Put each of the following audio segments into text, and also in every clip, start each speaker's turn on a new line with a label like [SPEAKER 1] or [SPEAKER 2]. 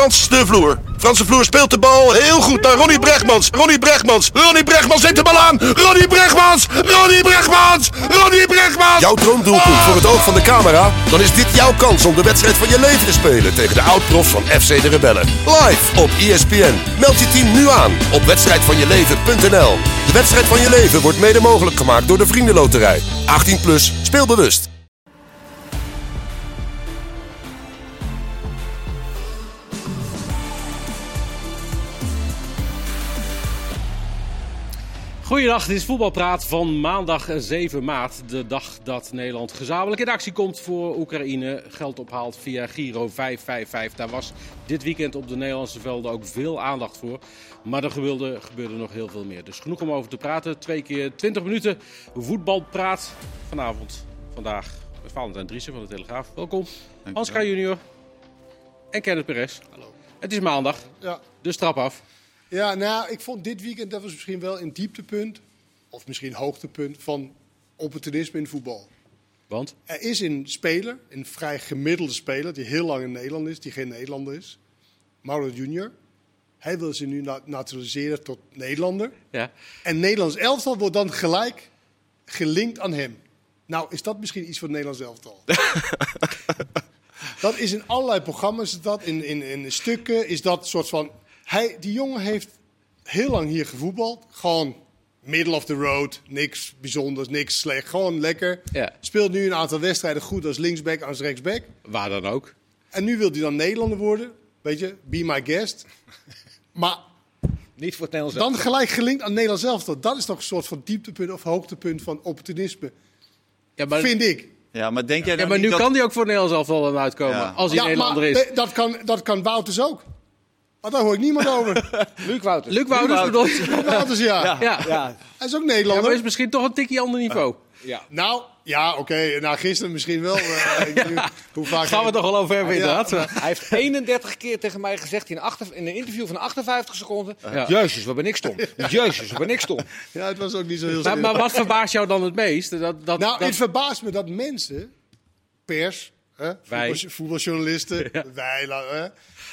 [SPEAKER 1] Frans de Vloer. Frans de Vloer speelt de bal heel goed naar Ronnie Brechtmans. Ronnie Brechtmans neemt de bal aan. Ronnie Brechtmans. Jouw droomdoelpunt voor het oog van de camera? Dan is dit jouw kans om de wedstrijd van je leven te spelen tegen de oud-profs van FC de Rebellen. Live op ESPN. Meld je team nu aan op wedstrijdvanjeleven.nl. De wedstrijd van je leven wordt mede mogelijk gemaakt door de Vriendenloterij. 18+, speel bewust.
[SPEAKER 2] Goeiedag, dit is Voetbalpraat van maandag 7 maart. De dag dat Nederland gezamenlijk in actie komt voor Oekraïne. Geld ophaalt via Giro 555. Daar was dit weekend op de Nederlandse velden ook veel aandacht voor. Maar er gebeurde nog heel veel meer. Dus genoeg om over te praten. 2 keer 20 minuten voetbalpraat. Vandaag Valentijn Driessen van de Telegraaf. Welkom. Hans Kraaij junior en Kenneth Perez.
[SPEAKER 3] Hallo.
[SPEAKER 2] Het is maandag, dus trap af.
[SPEAKER 3] Ja, nou, ik vond dit weekend, dat was misschien wel een dieptepunt, of misschien hoogtepunt van opportunisme in voetbal.
[SPEAKER 2] Want?
[SPEAKER 3] Er is een speler, een vrij gemiddelde speler, die heel lang in Nederland is, die geen Nederlander is. Mauro Junior. Hij wil zich nu naturaliseren tot Nederlander.
[SPEAKER 2] Ja.
[SPEAKER 3] En Nederlands elftal wordt dan gelijk gelinkt aan hem. Nou, is dat misschien iets voor het Nederlands elftal? Dat is in allerlei programma's, in stukken, is dat soort van... Die jongen heeft heel lang hier gevoetbald. Gewoon middle of the road. Niks bijzonders, niks slecht. Gewoon lekker.
[SPEAKER 2] Ja.
[SPEAKER 3] Speelt nu een aantal wedstrijden goed als linksback, als rechtsback.
[SPEAKER 2] Waar dan ook.
[SPEAKER 3] En nu wil hij dan Nederlander worden. Weet je, be my guest. Maar
[SPEAKER 4] niet voor het Nederlands
[SPEAKER 3] dan gelijk gelinkt aan Nederlands elftal. Dat is toch een soort van dieptepunt of hoogtepunt van opportunisme.
[SPEAKER 2] Ja, maar...
[SPEAKER 3] Vind ik.
[SPEAKER 5] Ja, maar denk jij
[SPEAKER 2] maar nu
[SPEAKER 5] dat...
[SPEAKER 2] kan hij ook voor het Nederlands elftal aan uitkomen. Als hij Nederlander is.
[SPEAKER 3] Dat kan Wouters ook. Maar daar hoor ik niemand over.
[SPEAKER 4] Luc Wouters.
[SPEAKER 2] Luc bedoel je?
[SPEAKER 3] Luc Wouters, ja. Hij is ook Nederlander.
[SPEAKER 2] Ja, maar is misschien toch een tikje ander niveau.
[SPEAKER 4] Ja.
[SPEAKER 3] Nou, ja, oké. Nou, gisteren misschien wel. Hoe vaak
[SPEAKER 2] gaan we het toch wel over hebben, inderdaad.
[SPEAKER 4] Hij heeft 31 keer tegen mij gezegd in een interview van 58 seconden.
[SPEAKER 2] Ja.
[SPEAKER 4] Jezus, wat ben ik stom. Jezus, wat ben ik stom.
[SPEAKER 3] Ja, het was ook niet zo heel serieus.
[SPEAKER 2] Maar wat verbaast jou dan het meest?
[SPEAKER 3] Het verbaast me dat mensen, pers, voetbaljournalisten, wij,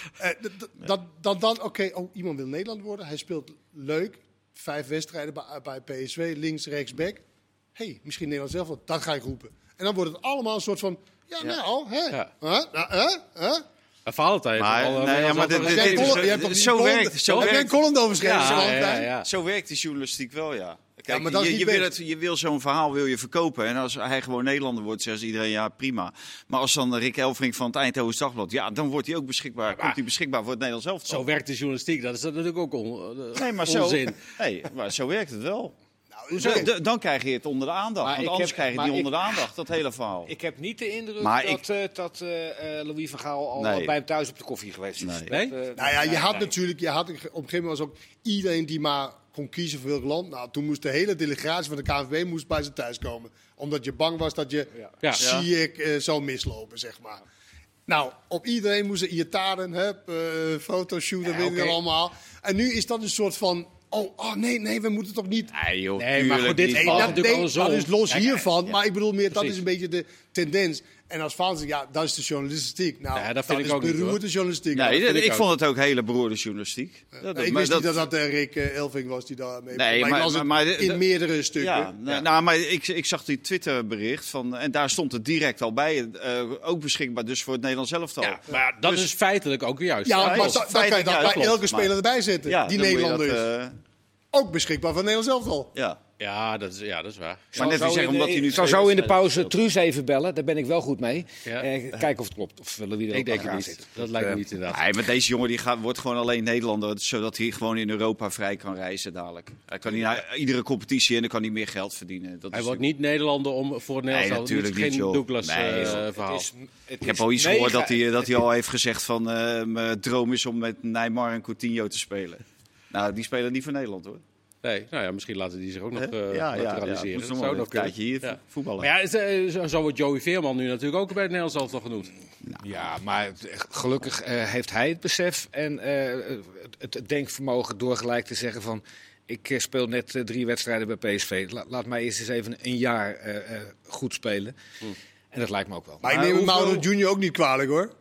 [SPEAKER 3] iemand wil Nederland worden. Hij speelt leuk. 5 wedstrijden bij PSV, links, rechts, back. Misschien Nederland zelf, dat ga ik roepen. En dan wordt het allemaal een soort van,
[SPEAKER 2] Valentijn.
[SPEAKER 5] Zo werkt
[SPEAKER 3] Heb jij een column over geschreven?
[SPEAKER 5] Zo werkt de journalistiek wel, ja. Kijk,
[SPEAKER 3] maar dat is
[SPEAKER 5] je wil zo'n verhaal verkopen. En als hij gewoon Nederlander wordt, zegt iedereen ja, prima. Maar als dan Rick Elfrink van het Eindhovens Dagblad, ja, dan wordt hij ook beschikbaar. Komt hij beschikbaar voor het Nederlands elftal.
[SPEAKER 2] Zo werkt de journalistiek. Dat is natuurlijk ook onzin.
[SPEAKER 5] Maar zo werkt het wel.
[SPEAKER 3] Nou,
[SPEAKER 5] dan krijg je het onder de aandacht.
[SPEAKER 4] Maar
[SPEAKER 5] want anders krijg je het niet onder de aandacht, dat hele verhaal.
[SPEAKER 4] Ik heb niet de indruk dat Louis van Gaal al bij hem thuis op de koffie geweest is.
[SPEAKER 2] Nee?
[SPEAKER 3] Je had op een gegeven moment was ook iedereen die maar kon kiezen voor welk land. Nou, toen moest de hele delegatie van de KNVB bij zijn thuis komen. Omdat je bang was dat je zou mislopen, zeg maar. Nou, op iedereen moesten Iataren, fotoshoot, dat weet ik allemaal. En nu is dat een soort van... nee, we moeten toch niet...
[SPEAKER 5] Nee, joh,
[SPEAKER 2] maar goed, dit valt natuurlijk andersom.
[SPEAKER 3] Dat is los hiervan,
[SPEAKER 5] Ja.
[SPEAKER 3] maar ik bedoel meer, dat is een beetje de tendens. En als Frans zegt, dat is de journalistiek. Nou,
[SPEAKER 2] dat vind ik ook
[SPEAKER 3] beroerde journalistiek.
[SPEAKER 5] Nee, ik vond het ook hele beroerde journalistiek.
[SPEAKER 3] Ik wist niet dat Rick Elfink was die daar mee...
[SPEAKER 5] Nee,
[SPEAKER 3] maar in meerdere stukken.
[SPEAKER 5] Ja, maar ik zag die Twitterbericht van... En daar stond het direct al bij. Ook beschikbaar dus voor het Nederlands elftal.
[SPEAKER 2] Ja, maar dat is feitelijk ook juist.
[SPEAKER 3] Ja, maar dan kan je dat bij elke speler erbij zetten. Die Nederlander is. Ook beschikbaar voor het Nederlands elftal.
[SPEAKER 2] Ja, dat is waar.
[SPEAKER 5] Maar net wie zeggen, omdat hij nu...
[SPEAKER 4] Ik zou zo in de pauze Truus even bellen. Daar ben ik wel goed mee.
[SPEAKER 2] Ja.
[SPEAKER 4] Kijken of het klopt. Of Louis er
[SPEAKER 2] Ik denk
[SPEAKER 4] ook
[SPEAKER 2] het
[SPEAKER 4] aan
[SPEAKER 2] niet.
[SPEAKER 4] zit.
[SPEAKER 2] Dat lijkt me niet inderdaad.
[SPEAKER 5] Nee, maar deze jongen wordt gewoon alleen Nederlander. Zodat hij gewoon in Europa vrij kan reizen dadelijk. Hij kan niet naar iedere competitie en dan kan hij meer geld verdienen.
[SPEAKER 2] Hij wordt niet Nederlander om voor het Nederlands elftal.
[SPEAKER 5] natuurlijk niet,
[SPEAKER 2] geen
[SPEAKER 5] joh.
[SPEAKER 2] Douglas
[SPEAKER 5] Nee,
[SPEAKER 2] verhaal.
[SPEAKER 5] Ik heb al iets gehoord dat hij al heeft gezegd van... mijn droom is om met Neymar en Coutinho te spelen. Nou, die spelen niet voor Nederland, hoor.
[SPEAKER 2] Nee, nou ja, misschien laten die zich ook nog
[SPEAKER 5] Ja,
[SPEAKER 2] naturaliseren.
[SPEAKER 5] dat
[SPEAKER 2] Dat
[SPEAKER 5] zou
[SPEAKER 2] zou
[SPEAKER 5] nog
[SPEAKER 2] nog
[SPEAKER 5] een tijdje hier
[SPEAKER 2] kunnen.
[SPEAKER 5] voetballen.
[SPEAKER 2] Maar ja, zo wordt Joey Veerman nu natuurlijk ook bij het Nederlands elftal genoemd.
[SPEAKER 4] Ja, maar gelukkig heeft hij het besef en het denkvermogen door gelijk te zeggen van... Ik speel net 3 wedstrijden bij PSV. Laat mij eens even een jaar goed spelen. En dat lijkt me ook wel.
[SPEAKER 3] Maar ik neem Mauro Junior ook niet kwalijk, hoor.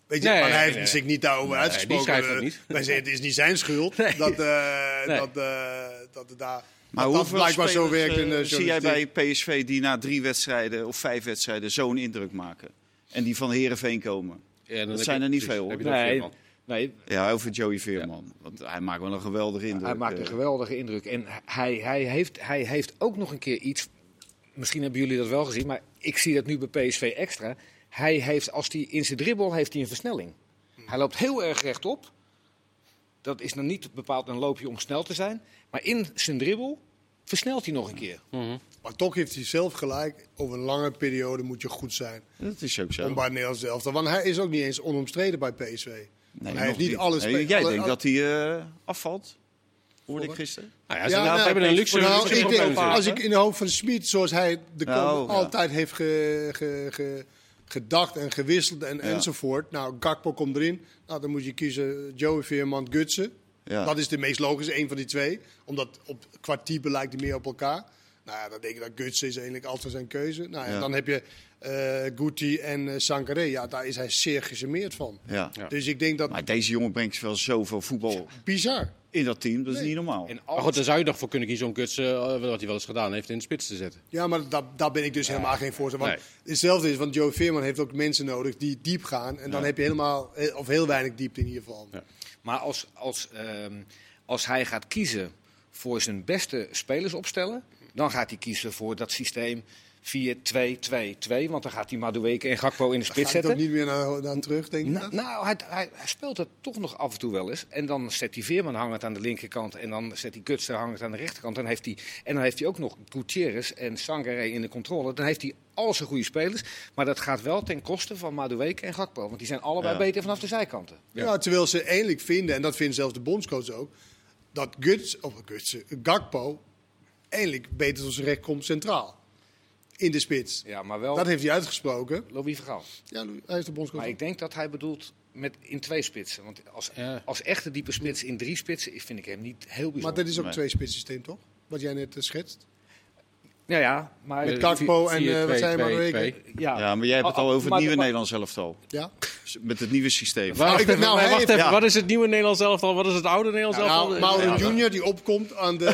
[SPEAKER 3] Weet je, maar hij heeft zich niet daarover uitgesproken.
[SPEAKER 2] Die schrijft dat niet.
[SPEAKER 3] Wij zeggen, het is niet zijn schuld dat het daar...
[SPEAKER 5] Maar
[SPEAKER 3] dat blijkbaar zo werkt in de
[SPEAKER 5] zie jij bij PSV die na 3 wedstrijden of 5 wedstrijden zo'n indruk maken? En die van Heerenveen komen?
[SPEAKER 2] Ja,
[SPEAKER 5] dat zijn er niet veel, hoor.
[SPEAKER 4] Nee.
[SPEAKER 5] Ja, over Joey Veerman. Want hij maakt wel een geweldige indruk.
[SPEAKER 4] Hij maakt een geweldige indruk. En hij heeft ook nog een keer iets... Misschien hebben jullie dat wel gezien, maar ik zie dat nu bij PSV extra. Hij heeft, als hij in zijn dribbel heeft hij een versnelling. Hij loopt heel erg rechtop. Dat is nog niet bepaald een loopje om snel te zijn. Maar in zijn dribbel versnelt hij nog een keer.
[SPEAKER 2] Mm-hmm.
[SPEAKER 3] Maar toch heeft hij zelf gelijk. Over een lange periode moet je goed zijn.
[SPEAKER 5] Dat is ook zo.
[SPEAKER 3] Om bij het Nederlands elftal. Want hij is ook niet eens onomstreden bij PSV.
[SPEAKER 5] Nee,
[SPEAKER 3] hij heeft niet alles.
[SPEAKER 5] Nee, jij denkt dat hij afvalt? Hoorde ik gisteren?
[SPEAKER 2] Nou ja, we hebben een luxe.
[SPEAKER 3] Ik denk, als ik in de hoofd van Smit, zoals hij altijd heeft gedacht en gewisseld enzovoort. Nou, Gakpo komt erin. Nou, dan moet je kiezen Joey Veerman, Gutsen. Ja. Dat is de meest logische, één van die twee. Omdat qua type lijkt hij meer op elkaar. Nou ja, dan denk ik dat Gutsen is eigenlijk altijd zijn keuze. Nou ja, dan heb je Guti en Sangaré. Ja, daar is hij zeer gecharmeerd van.
[SPEAKER 5] Ja.
[SPEAKER 3] Dus ik denk dat...
[SPEAKER 5] Maar deze jongen brengt wel zoveel voetbal
[SPEAKER 3] bizar
[SPEAKER 5] in dat team. Dat is niet normaal.
[SPEAKER 2] Maar goed, daar zou je nog voor kunnen kiezen om Gutsen, wat hij wel eens gedaan heeft, in de spits te zetten.
[SPEAKER 3] Ja, maar daar ben ik dus helemaal geen voorstander van. Hetzelfde is, want Joey Veerman heeft ook mensen nodig die diep gaan. En dan heb je helemaal, of heel weinig diepte in ieder geval. Ja.
[SPEAKER 4] Maar als hij gaat kiezen voor zijn beste spelers opstellen, dan gaat hij kiezen voor dat systeem 4-2-2-2. Want dan gaat hij Madueke en Gakpo in de spits zetten.
[SPEAKER 3] Gaat hij toch niet meer naar terug, denk ik?
[SPEAKER 4] Nou, hij speelt het toch nog af en toe wel eens. En dan zet hij Veerman hangend aan de linkerkant. En dan zet hij Gutsen hangend aan de rechterkant. En dan heeft hij ook nog Gutierrez en Sangaré in de controle. Dan heeft hij al zijn goede spelers. Maar dat gaat wel ten koste van Madueke en Gakpo. Want die zijn allebei beter vanaf de zijkanten.
[SPEAKER 3] Ja, terwijl ze eigenlijk vinden, en dat vindt zelfs de bondscoach ook, dat Gakpo eigenlijk beter tot zijn recht komt centraal. In de spits.
[SPEAKER 4] Ja, maar wel...
[SPEAKER 3] Dat heeft hij uitgesproken.
[SPEAKER 4] Louis van Gaal.
[SPEAKER 3] Ja, hij is de bondscoach.
[SPEAKER 4] Maar ik denk dat hij bedoelt in 2 spitsen. Want als echte diepe spits in 3 spitsen vind ik hem niet heel bijzonder.
[SPEAKER 3] Maar dat is ook een 2-spits systeem, toch? Wat jij net schetst.
[SPEAKER 4] Ja, maar...
[SPEAKER 3] Met Gakpo en wat zei je maar weken?
[SPEAKER 5] Ja, maar jij hebt het al over het nieuwe Nederlands elftal.
[SPEAKER 3] Ja?
[SPEAKER 5] Met het nieuwe systeem.
[SPEAKER 2] Wacht even. Wat is het nieuwe Nederlands elftal? Wat is het oude Nederlands elftal?
[SPEAKER 3] Mauro Junior die opkomt aan de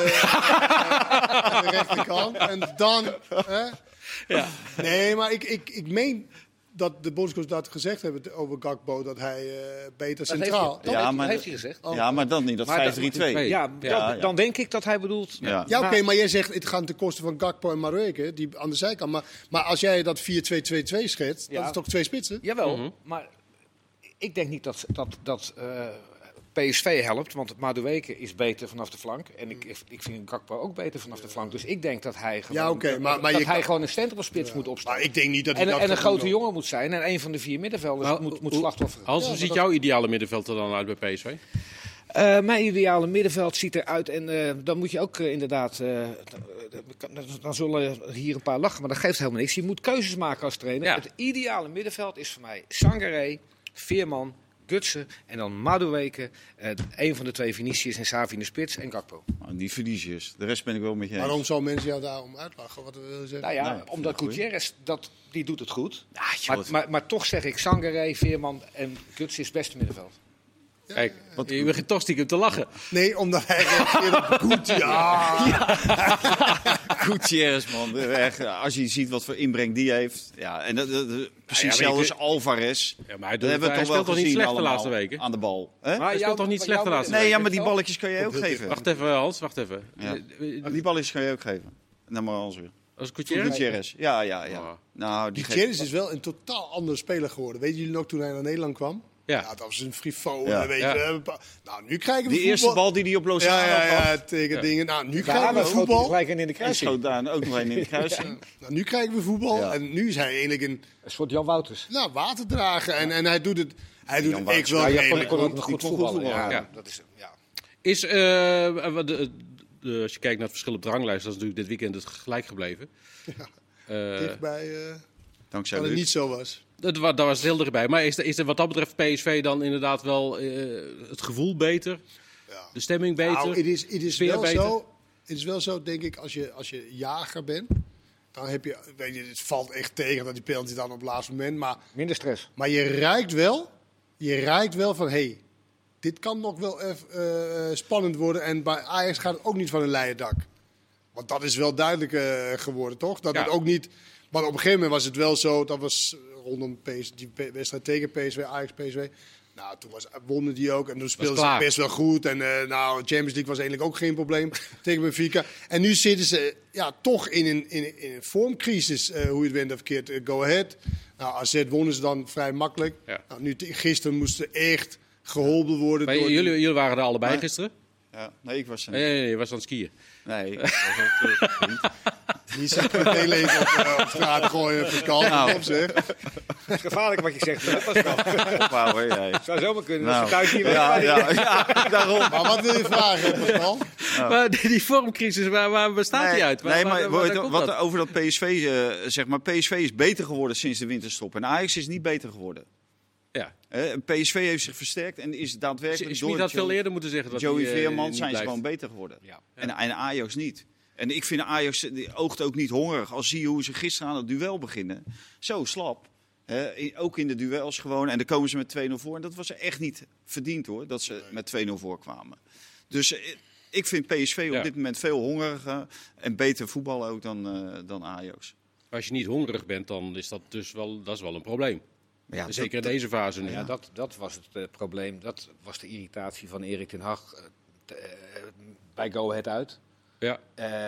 [SPEAKER 3] rechterkant. En dan... Ja. Nee, maar ik meen dat de bondscoach dat gezegd hebben over Gakpo, dat hij beter centraal...
[SPEAKER 4] Dat heeft hij gezegd.
[SPEAKER 5] Ja, maar dan niet, dat 5-3-2.
[SPEAKER 4] Dan denk ik dat hij bedoelt...
[SPEAKER 3] Ja, oké, maar jij zegt het gaat ten koste van Gakpo en Madueke, die aan de zijkant. Maar als jij dat 4-2-2-2 schetst, dat is toch 2 spitsen?
[SPEAKER 4] Jawel, maar ik denk niet dat PSV helpt, want Madueke is beter vanaf de flank. En ik vind Gakpo ook beter vanaf de flank. Dus ik denk dat hij gewoon, gewoon een centrumspits moet opstellen.
[SPEAKER 3] Maar ik denk niet dat hij
[SPEAKER 4] en een grote jongen moet zijn. En een van de 4 middenvelders moet slachtofferen.
[SPEAKER 2] Hoe ziet jouw ideale middenveld er dan uit bij PSV?
[SPEAKER 4] Mijn ideale middenveld ziet eruit. En dan moet je ook inderdaad... dan zullen hier een paar lachen, maar dat geeft helemaal niks. Je moet keuzes maken als trainer. Ja. Het ideale middenveld is voor mij Sangaré, Veerman, Gutsen en dan Madueke. Een van de 2 Vinicius en Xavi in de spits en Gakpo.
[SPEAKER 5] Die Vinicius. De rest ben ik wel met je eens.
[SPEAKER 3] Waarom zou mensen jou daarom uitlachen? Wat we willen zeggen?
[SPEAKER 4] Nou ja, omdat Gutierrez, die doet het goed. Ja, maar toch zeg ik Sangaré, Veerman en Gutsen is het beste middenveld.
[SPEAKER 2] Ja, kijk, je begint toch stiekem te lachen.
[SPEAKER 3] Nee, omdat hij reageert op
[SPEAKER 5] Gutierrez, man. Als je ziet wat voor inbreng die heeft. Ja, en precies hetzelfde als Alvarez.
[SPEAKER 2] Ja, maar hij speelt toch niet slecht de laatste weken?
[SPEAKER 5] Aan de bal.
[SPEAKER 2] Hij speelt toch niet slecht de laatste weken?
[SPEAKER 5] Nee, maar die balletjes kan je ook geven.
[SPEAKER 2] Wacht even, Hans, wacht even.
[SPEAKER 5] Ja. Die balletjes kan je ook geven. Dan maar Hans weer.
[SPEAKER 2] Als Gutierrez?
[SPEAKER 5] Ja. Oh.
[SPEAKER 3] Nou, Gutierrez is wel een totaal andere speler geworden. Weten jullie nog toen hij naar Nederland kwam?
[SPEAKER 2] Ja,
[SPEAKER 3] dat was een frivole, weet je. Nou, nu krijgen we
[SPEAKER 5] die
[SPEAKER 3] voetbal.
[SPEAKER 5] eerste bal die hij op Lozano gaf.
[SPEAKER 3] Tegen dingen. Nou, nu krijgen we voetbal.
[SPEAKER 4] Gelijk in de kruising.
[SPEAKER 5] En schoot daar ook nog een in de kruising.
[SPEAKER 3] Nou, nu krijgen we voetbal. En nu is hij eigenlijk een
[SPEAKER 4] soort Jan Wouters.
[SPEAKER 3] Nou, waterdrager. En hij doet het. Hij doet het echt wel
[SPEAKER 4] redelijk. Kon ook nog goed voetballen.
[SPEAKER 3] Ja.
[SPEAKER 4] Dat is,
[SPEAKER 2] Is, als je kijkt naar het verschil op de ranglijst, dat is natuurlijk dit weekend het gelijk gebleven.
[SPEAKER 3] Ja. Dichtbij.
[SPEAKER 5] Dankzij
[SPEAKER 3] dat het niet zo was.
[SPEAKER 2] Dat was heel erbij. Maar is er wat dat betreft PSV dan inderdaad wel het gevoel beter? Ja. De stemming beter?
[SPEAKER 3] Nou, het is wel zo, denk ik, als je jager bent. Dan heb je, weet je, het valt echt tegen dat die penalty dan op het laatste moment. Maar,
[SPEAKER 4] minder stress.
[SPEAKER 3] Maar je ruikt wel je ruikt wel van, dit kan nog wel even spannend worden. En bij Ajax gaat het ook niet van een leien dak. Want dat is wel duidelijk geworden, toch? Dat het ook niet... Maar op een gegeven moment was het wel zo, dat was rondom die wedstrijd tegen PSV, Ajax-PSV. Nou, toen wonnen die ook en toen speelden ze best wel goed. En Champions League was eigenlijk ook geen probleem tegen Benfica. En nu zitten ze toch in een vormcrisis, hoe je het went of verkeerd. Go Ahead. Nou, AZ wonnen ze dan vrij makkelijk. Ja. Nou, gisteren moesten echt geholpen worden.
[SPEAKER 2] Maar jullie waren er allebei gisteren?
[SPEAKER 5] Ja, nee, ik was er
[SPEAKER 2] niet. Nee, je was aan het skiën.
[SPEAKER 5] Nee, ik was ook niet.
[SPEAKER 3] Die zit meteen leven op straat gooien, Pascal.
[SPEAKER 4] Het is gevaarlijk wat je zegt, Pascal. Het zou zomaar kunnen dat ze thuis niet
[SPEAKER 5] ja, daarom.
[SPEAKER 3] Maar wat wil je vragen, Pascal?
[SPEAKER 2] Maar die vormcrisis, waar bestaat die uit?
[SPEAKER 5] Wat over dat PSV, zeg maar, PSV is beter geworden sinds de winterstop. En Ajax is niet beter geworden.
[SPEAKER 2] Ja.
[SPEAKER 5] PSV heeft zich versterkt en is daadwerkelijk
[SPEAKER 2] is niet dat veel eerder moeten zeggen. Dat
[SPEAKER 5] Joey Veerman zijn ze gewoon beter geworden. Ja. En Ajax niet. En ik vind Ajax, die oogt ook niet hongerig. Als zie je hoe ze gisteren aan het duel beginnen. Zo slap. Ook in de duels gewoon. En dan komen ze met 2-0 voor. En dat was echt niet verdiend hoor, dat ze met 2-0 voorkwamen. Dus ik vind PSV op dit moment veel hongeriger. En beter voetballen ook dan Ajax.
[SPEAKER 2] Als je niet hongerig bent, dan is dat dus wel een probleem. Ja, zeker in deze fase nu.
[SPEAKER 4] Ja, dat was het probleem. Dat was de irritatie van Erik ten Hag bij Go Ahead uit.
[SPEAKER 2] Ja.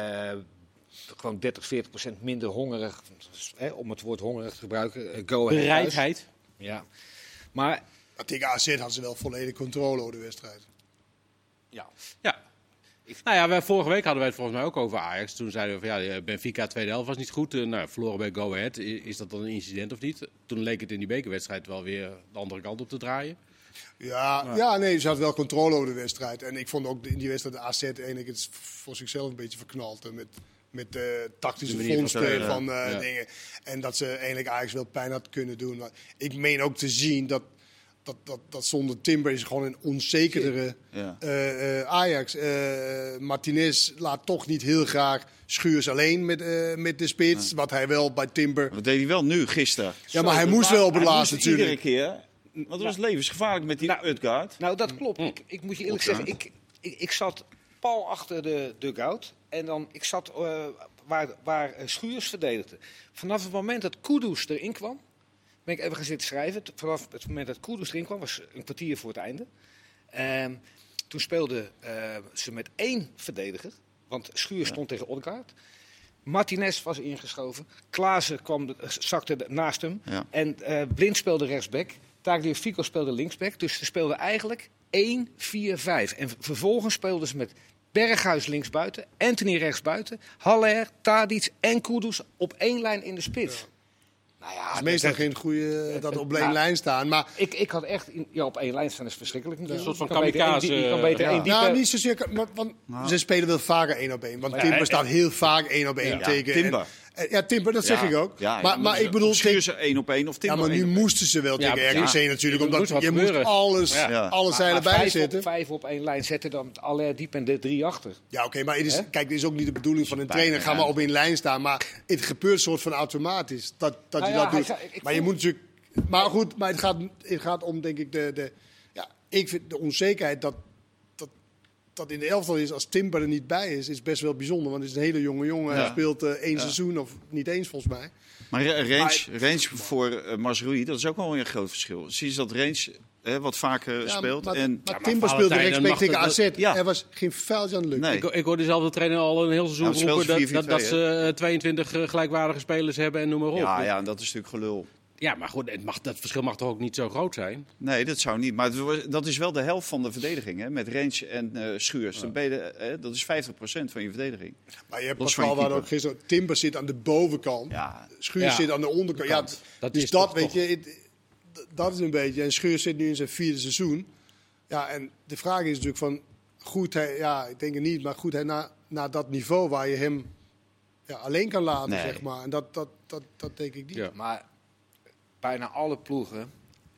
[SPEAKER 4] Gewoon 30-40% minder hongerig, om het woord hongerig te gebruiken. Go Ahead
[SPEAKER 2] bereidheid.
[SPEAKER 4] Thuis. Ja. Maar
[SPEAKER 3] tegen AZ hadden ze wel volledig controle over de wedstrijd.
[SPEAKER 2] Ja. Vorige week hadden wij het volgens mij ook over Ajax. Toen zeiden we van Benfica tweede helft was niet goed. Verloren bij Go Ahead. Is dat dan een incident of niet? Toen leek het in die bekerwedstrijd wel weer de andere kant op te draaien.
[SPEAKER 3] Nee, ze had wel controle over de wedstrijd. En ik vond ook in die wedstrijd de AZ eigenlijk het voor zichzelf een beetje verknald. Met de tactische vondsten van dingen. En dat ze eigenlijk Ajax wel pijn had kunnen doen. Maar ik meen ook te zien dat zonder Timber is gewoon een onzekerdere Ajax. Martinez laat toch niet heel graag Schuurs alleen met de spits. Wat hij wel bij Timber...
[SPEAKER 5] Dat deed hij wel nu, gisteren.
[SPEAKER 3] Ja, maar hij moest wel op het laatste natuurlijk.
[SPEAKER 5] Iedere keer. Want het was levensgevaarlijk met die Utgaard.
[SPEAKER 4] Nou, dat klopt. Ik moet je eerlijk zeggen, ik zat pal achter de dugout. En dan, ik zat waar Schuurs verdedigde. Vanaf het moment dat Kudus erin kwam, ben ik even gaan zitten schrijven. Vanaf het moment dat Kudus erin kwam, was een kwartier voor het einde. Toen speelden ze met 1 verdediger. Want Schuurs stond tegen Odgaard. Martinez was ingeschoven. Klaassen zakte naast hem. Ja. En Blind speelde rechtsback. Tagliafico speelde linksback. Dus ze speelden eigenlijk 1-4-5. En vervolgens speelden ze met Berghuis linksbuiten, Anthony rechtsbuiten, Haller, Tadic en Kudus op 1 lijn in de spits. Ja.
[SPEAKER 3] Nou ja, het is meestal geen goede dat op één lijn staan. Maar
[SPEAKER 4] ik had echt op 1 lijn staan is verschrikkelijk.
[SPEAKER 2] Een soort van kamikaze.
[SPEAKER 3] Nou, niet zozeer. Want ze spelen wel vaker 1 op 1. Want Timber staat heel vaak 1 op 1 tegen.
[SPEAKER 5] Timber.
[SPEAKER 3] Timber, dat zeg ik ook.
[SPEAKER 5] Ja,
[SPEAKER 3] maar ik bedoel...
[SPEAKER 5] Schuur ze 1 op 1 of Timber.
[SPEAKER 3] Ja, maar nu moesten ze wel tegen RKC natuurlijk. Omdat je moest alle zeilen bijzetten.
[SPEAKER 4] 5 op 1 lijn zetten, dan Aller diep en de 3 achter.
[SPEAKER 3] Ja, oké, maar het is ook niet de bedoeling van een trainer. Ga maar op 1 lijn staan. Maar het gebeurt soort van automatisch. Dat je dat doet. Maar je moet natuurlijk... Maar goed, maar het gaat om, denk ik, ik vind de onzekerheid dat in de elftal is als Timber er niet bij is best wel bijzonder. Want het is een hele jonge jongen. Hij speelt 1 seizoen of niet eens volgens mij.
[SPEAKER 5] Maar range voor Mazraoui, dat is ook wel een groot verschil. Zie je dat Range wat vaker speelt.
[SPEAKER 3] Maar Timber speelde rechtsback tegen AZ. Er was geen vuiltje aan de lucht.
[SPEAKER 2] Nee. Ik hoor dezelfde trainer al een heel seizoen roepen dat ze 22 gelijkwaardige spelers hebben en noem maar op.
[SPEAKER 5] Ja, en dat is natuurlijk gelul.
[SPEAKER 2] Ja, maar goed, dat verschil mag toch ook niet zo groot zijn?
[SPEAKER 5] Nee, dat zou niet. Maar dat is wel de helft van de verdediging, hè? Met Range en Schuurs. Ja. Dat is 50% van je verdediging.
[SPEAKER 3] Maar je hebt Pascal waar ook gisteren... Timber zit aan de bovenkant. Schuurs zit aan de onderkant. Ja, dus dat weet je... Dat is een beetje... En Schuurs zit nu in zijn 4e seizoen. Ja, en de vraag is natuurlijk van... Goed hij... Ja, ik denk het niet. Maar goed hij naar dat niveau waar je hem alleen kan laten, zeg maar. En dat denk ik niet.
[SPEAKER 4] Ja. Maar... Bijna alle ploegen,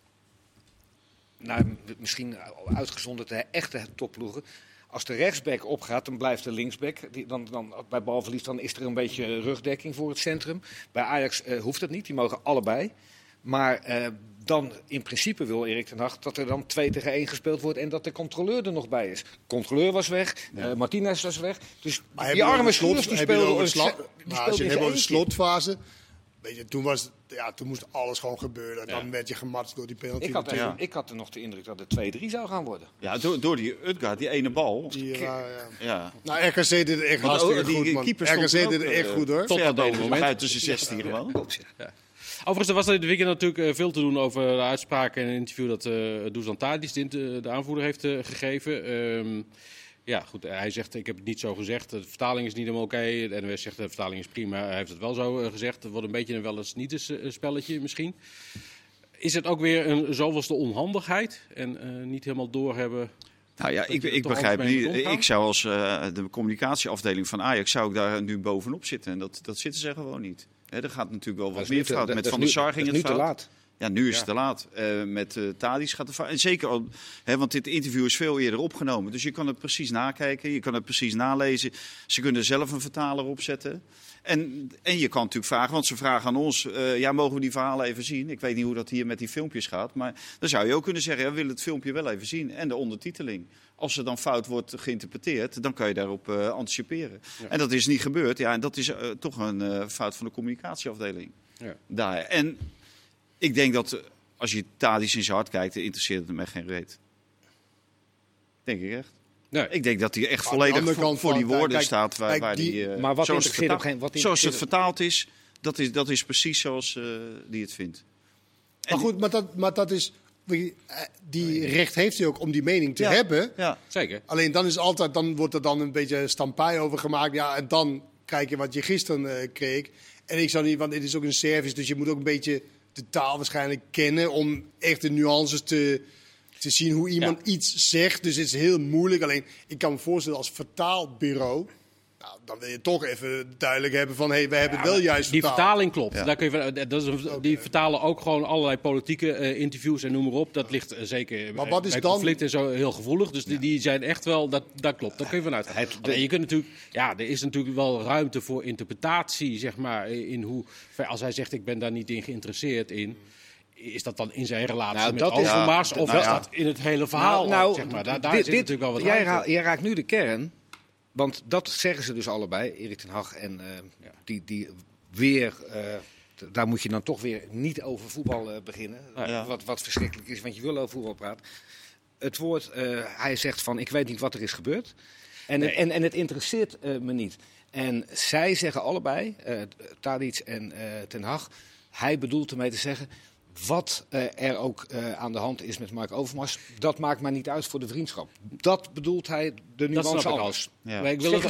[SPEAKER 4] misschien uitgezonderd de echte topploegen, als de rechtsback opgaat, dan blijft de linksback. Dan bij balverlies dan is er een beetje rugdekking voor het centrum. Bij Ajax hoeft dat niet, die mogen allebei. Maar dan in principe wil Erik ten Hag dat er dan 2-1 gespeeld wordt en dat de controleur er nog bij is. De controleur was weg, Martinez was weg. Dus
[SPEAKER 3] Maar
[SPEAKER 4] die arme Slot die
[SPEAKER 3] als je
[SPEAKER 4] speelde
[SPEAKER 3] het hebt over de slotfase, weet je, toen moest alles gewoon gebeuren. Dan werd je gematst door die penalty.
[SPEAKER 4] Ik had er nog de indruk dat het 2-3 zou gaan worden.
[SPEAKER 5] Ja, door die Utgaard, die ene bal.
[SPEAKER 3] Ja. Nou, RKC deed het echt hartstikke goed, man. RKC deed het echt goed, hoor.
[SPEAKER 5] Tot dat moment. Uit tussen 16 gewoon.
[SPEAKER 2] Ja. Overigens, er was er dit weekend natuurlijk veel te doen over de uitspraak en een interview dat Dusan Tadić, de aanvoerder, heeft gegeven. Ja, goed, hij zegt, ik heb het niet zo gezegd. De vertaling is niet helemaal oké. De NOS zegt, de vertaling is prima. Hij heeft het wel zo gezegd. Het wordt een beetje een wel eens niet eens spelletje misschien. Is het ook weer een zoveelste onhandigheid? En niet helemaal doorhebben...
[SPEAKER 5] Nou ja, ik begrijp het niet. Ik zou als de communicatieafdeling van Ajax zou ik daar nu bovenop zitten. En dat zitten ze gewoon niet. Er gaat natuurlijk wel wat meer fout. Met Van der Sar ging het fout.
[SPEAKER 4] Nu te laat.
[SPEAKER 5] Ja, nu is het te laat. Met Tadić gaat het fout. En zeker al, want dit interview is veel eerder opgenomen. Dus je kan het precies nakijken. Je kan het precies nalezen. Ze kunnen zelf een vertaler opzetten. En je kan natuurlijk vragen, want ze vragen aan ons... mogen we die verhalen even zien? Ik weet niet hoe dat hier met die filmpjes gaat. Maar dan zou je ook kunnen zeggen, we willen het filmpje wel even zien. En de ondertiteling. Als er dan fout wordt geïnterpreteerd, dan kan je daarop anticiperen. Ja. En dat is niet gebeurd. Ja, en dat is toch een fout van de communicatieafdeling. Ja. Daar. En ik denk dat als je Tadić in zijn hart kijkt, interesseert het hem echt geen reet. Denk ik echt. Nee. Ik denk dat hij echt volledig voor die woorden staat. Waar
[SPEAKER 4] maar wat interesseert hem geen...
[SPEAKER 5] Zoals het vertaald is, dat is precies zoals die het vindt.
[SPEAKER 3] Maar goed, maar dat is... Die recht heeft hij ook om die mening te hebben.
[SPEAKER 2] Ja, zeker.
[SPEAKER 3] Alleen dan wordt er dan een beetje stampai over gemaakt. Ja, en dan krijg je wat je gisteren kreeg. En ik zou niet, want het is ook een service, dus je moet ook een beetje de taal waarschijnlijk kennen om echt de nuances te zien hoe iemand iets zegt. Dus het is heel moeilijk. Alleen, ik kan me voorstellen als vertaalbureau... Nou, dan wil je toch even duidelijk hebben van, we hebben het wel juist
[SPEAKER 2] die
[SPEAKER 3] vertaald.
[SPEAKER 2] vertaling klopt. Ja. Daar kun je, die vertalen ook gewoon allerlei politieke interviews en noem maar op. Dat ligt zeker
[SPEAKER 3] maar wat is
[SPEAKER 2] bij
[SPEAKER 3] dan...
[SPEAKER 2] conflict en zo heel gevoelig. Dus die zijn echt wel, dat klopt. Daar kun je vanuit. Je kunt natuurlijk, er is natuurlijk wel ruimte voor interpretatie, zeg maar. In hoe, als hij zegt, ik ben daar niet in geïnteresseerd in... Is dat dan in zijn relatie met Overmars of is dat in het hele verhaal? Zeg maar. Daar zit natuurlijk wel wat ruimte.
[SPEAKER 4] Jij raakt nu de kern... Want dat zeggen ze dus allebei, Erik ten Hag en die weer... daar moet je dan toch weer niet over voetbal beginnen. Wat verschrikkelijk is, want je wil over voetbal praten. Het woord, hij zegt van, ik weet niet wat er is gebeurd. En het interesseert me niet. En zij zeggen allebei, Tadić en ten Hag... Hij bedoelt ermee te zeggen... Wat er ook aan de hand is met Mark Overmars, dat maakt mij niet uit voor de vriendschap. Dat bedoelt hij de nuance anders.
[SPEAKER 2] Ja. Ik wil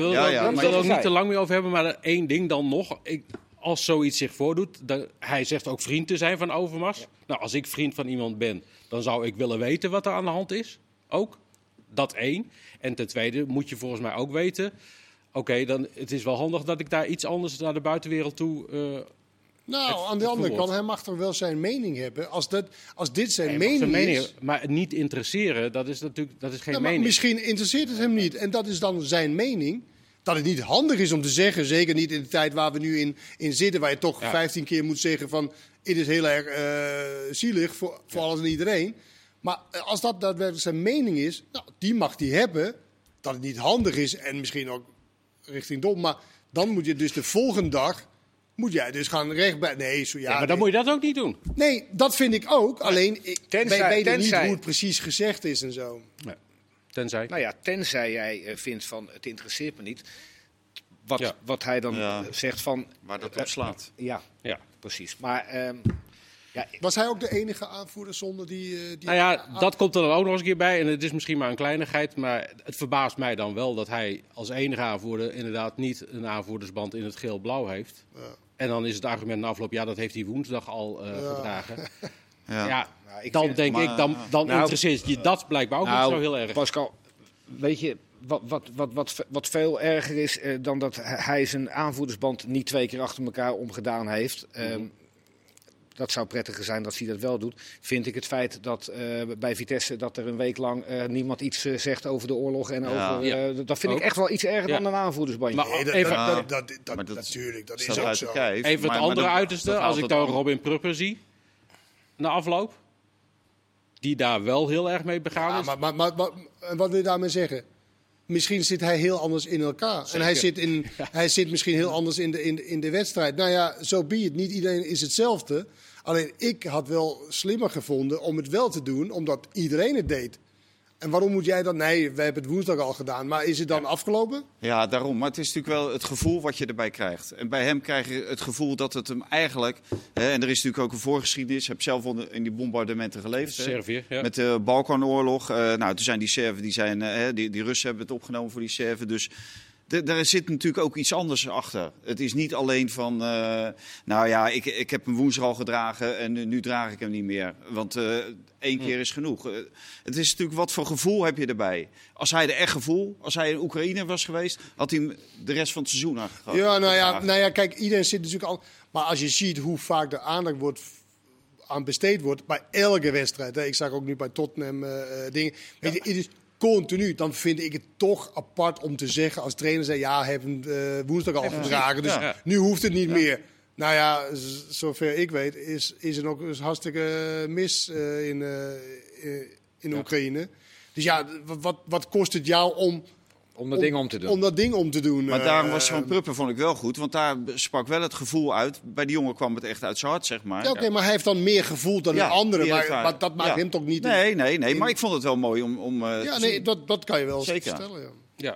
[SPEAKER 2] er ook niet te lang meer over hebben, maar één ding dan nog. Als zoiets zich voordoet, hij zegt ook vriend te zijn van Overmars. Ja. Nou, als ik vriend van iemand ben, dan zou ik willen weten wat er aan de hand is. Ook. Dat één. En ten tweede moet je volgens mij ook weten... Oké, dan het is wel handig dat ik daar iets anders naar de buitenwereld toe...
[SPEAKER 3] aan de andere kant, hij mag toch wel zijn mening hebben. Als dit zijn mening is...
[SPEAKER 2] Maar niet interesseren, dat is natuurlijk geen mening.
[SPEAKER 3] Misschien interesseert het hem niet. En dat is dan zijn mening. Dat het niet handig is om te zeggen, zeker niet in de tijd waar we nu in zitten... waar je toch 15 keer moet zeggen van... het is heel erg zielig voor alles en iedereen. Maar als dat daadwerkelijk zijn mening is, die mag hij hebben. Dat het niet handig is en misschien ook richting dom. Maar dan moet je dus de volgende dag... Moet jij dus gaan rechtbij... Nee,
[SPEAKER 2] maar dan moet je dat ook niet doen.
[SPEAKER 3] Nee, dat vind ik ook. Alleen, wij weten niet hoe het precies gezegd is en zo.
[SPEAKER 2] Ja. Tenzij?
[SPEAKER 4] Nou ja, tenzij jij vindt van het interesseert me niet. Wat hij dan zegt van...
[SPEAKER 5] Waar dat op slaat.
[SPEAKER 4] Ja, precies. Maar...
[SPEAKER 3] Was hij ook de enige aanvoerder zonder die
[SPEAKER 2] dat komt er dan ook nog eens een keer bij. En het is misschien maar een kleinigheid. Maar het verbaast mij dan wel dat hij als enige aanvoerder... inderdaad niet een aanvoerdersband in het geel-blauw heeft. Ja. En dan is het argument na afloop... dat heeft hij woensdag al gedragen. Dan interesseert je dat blijkbaar ook niet zo heel erg.
[SPEAKER 4] Pascal, weet je... Wat veel erger is dan dat hij zijn aanvoerdersband... niet 2 keer achter elkaar omgedaan heeft... Dat zou prettiger zijn dat hij dat wel doet. Vind ik het feit dat bij Vitesse dat er een week lang niemand iets zegt over de oorlog. En dat vind ik echt wel iets erger dan een aanvoerdersbandje.
[SPEAKER 3] Maar natuurlijk, dat is ook zo.
[SPEAKER 2] Even het andere uiterste. Als ik dan Robin Prupper zie. na afloop. Die daar wel heel erg mee begaan is.
[SPEAKER 3] Maar wat wil je daarmee zeggen? Misschien zit hij heel anders in elkaar. Zeker. En hij zit misschien heel anders in de wedstrijd. Nou ja, zo be it. Niet iedereen is hetzelfde. Alleen ik had wel slimmer gevonden om het wel te doen, omdat iedereen het deed. En waarom moet jij dan? Nee, we hebben het woensdag al gedaan. Maar is het dan afgelopen?
[SPEAKER 5] Ja, daarom. Maar het is natuurlijk wel het gevoel wat je erbij krijgt. En bij hem krijg je het gevoel dat het hem eigenlijk... en er is natuurlijk ook een voorgeschiedenis. Ik heb zelf in die bombardementen geleefd.
[SPEAKER 2] Servië, ja.
[SPEAKER 5] Met de Balkanoorlog. Nou, toen zijn die Serven, die Russen hebben het opgenomen voor die Serven. Dus... Daar zit natuurlijk ook iets anders achter. Het is niet alleen van, nou ja, ik heb hem woensdag al gedragen en nu draag ik hem niet meer. Want 1 keer is genoeg. Het is natuurlijk, wat voor gevoel heb je erbij? Als hij als hij in Oekraïne was geweest, had hij hem de rest van het seizoen aangehad.
[SPEAKER 3] Ja, nou ja, kijk, iedereen zit natuurlijk al... Maar als je ziet hoe vaak de aandacht aan besteed wordt bij elke wedstrijd. Hè. Ik zag ook nu bij Tottenham dingen. Weet je, het is continu, dan vind ik het toch apart om te zeggen als trainer zei, ja, hij heeft hem woensdag al gedragen, dus nu hoeft het niet meer. Nou ja, zover ik weet is er ook hartstikke mis in Oekraïne. Dus ja, wat kost het jou om
[SPEAKER 4] dat ding om te doen?
[SPEAKER 3] Om dat ding om te doen.
[SPEAKER 5] Maar daarom was zo'n Pruppen vond ik wel goed, want daar sprak wel het gevoel uit. Bij die jongen kwam het echt uit zijn hart, zeg maar.
[SPEAKER 3] Ja, oké, maar hij heeft dan meer gevoel dan de anderen. Maar dat maakt hem toch niet...
[SPEAKER 5] Nee, maar ik vond het wel mooi om
[SPEAKER 3] dat kan je wel
[SPEAKER 5] zeker
[SPEAKER 3] stellen,
[SPEAKER 2] ja.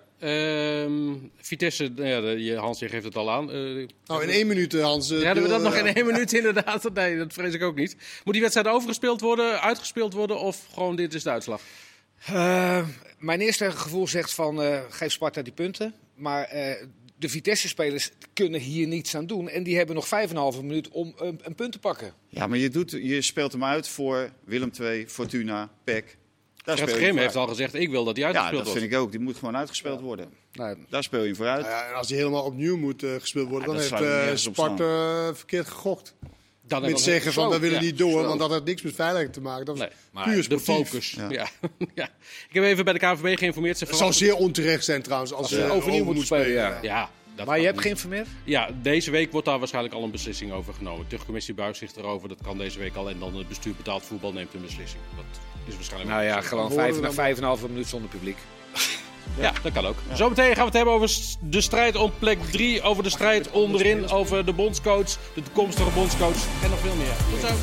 [SPEAKER 2] Vitesse, Hans, je geeft het al aan.
[SPEAKER 3] In 1 minuut, Hans.
[SPEAKER 2] Redden we dat nog in 1 minuut inderdaad? Nee, dat vrees ik ook niet. Moet die wedstrijd uitgespeeld worden of gewoon dit is de uitslag?
[SPEAKER 4] Mijn eerste gevoel zegt van geef Sparta die punten. Maar de Vitesse-spelers kunnen hier niets aan doen. En die hebben nog 5,5 minuut om een punt te pakken.
[SPEAKER 5] Ja, maar je speelt hem uit voor Willem II, Fortuna, PEC.
[SPEAKER 2] Fred Grim heeft al gezegd, ik wil dat hij uitgespeeld wordt.
[SPEAKER 5] Ja, dat vind ik ook. Die moet gewoon uitgespeeld worden.
[SPEAKER 4] Nou,
[SPEAKER 5] daar speel je voor uit.
[SPEAKER 3] Nou ja, en als hij helemaal opnieuw moet gespeeld worden, dan heeft Sparta verkeerd gegokt. Met zeggen van, we willen niet door, want dat heeft niks met veiligheid te maken. Dat is puur sportief.
[SPEAKER 2] De focus. Ja. Ik heb even bij de KNVB geïnformeerd.
[SPEAKER 3] Het zal zeer onterecht zijn trouwens als ze overnieuw moeten spelen.
[SPEAKER 2] Ja.
[SPEAKER 4] Maar je hebt geïnformeerd?
[SPEAKER 2] Ja, deze week wordt daar waarschijnlijk al een beslissing over genomen. De terugcommissie buigt zich erover, dat kan deze week al. En dan het bestuur betaald voetbal neemt een beslissing. Dat is waarschijnlijk...
[SPEAKER 4] Nou ja, gewoon 5,5 minuut zonder publiek.
[SPEAKER 2] Ja, dat kan ook. Ja. Zometeen gaan we het hebben over de strijd om plek 3. Over de strijd onderin, over de bondscoach, de toekomstige bondscoach en nog veel meer. Tot zo.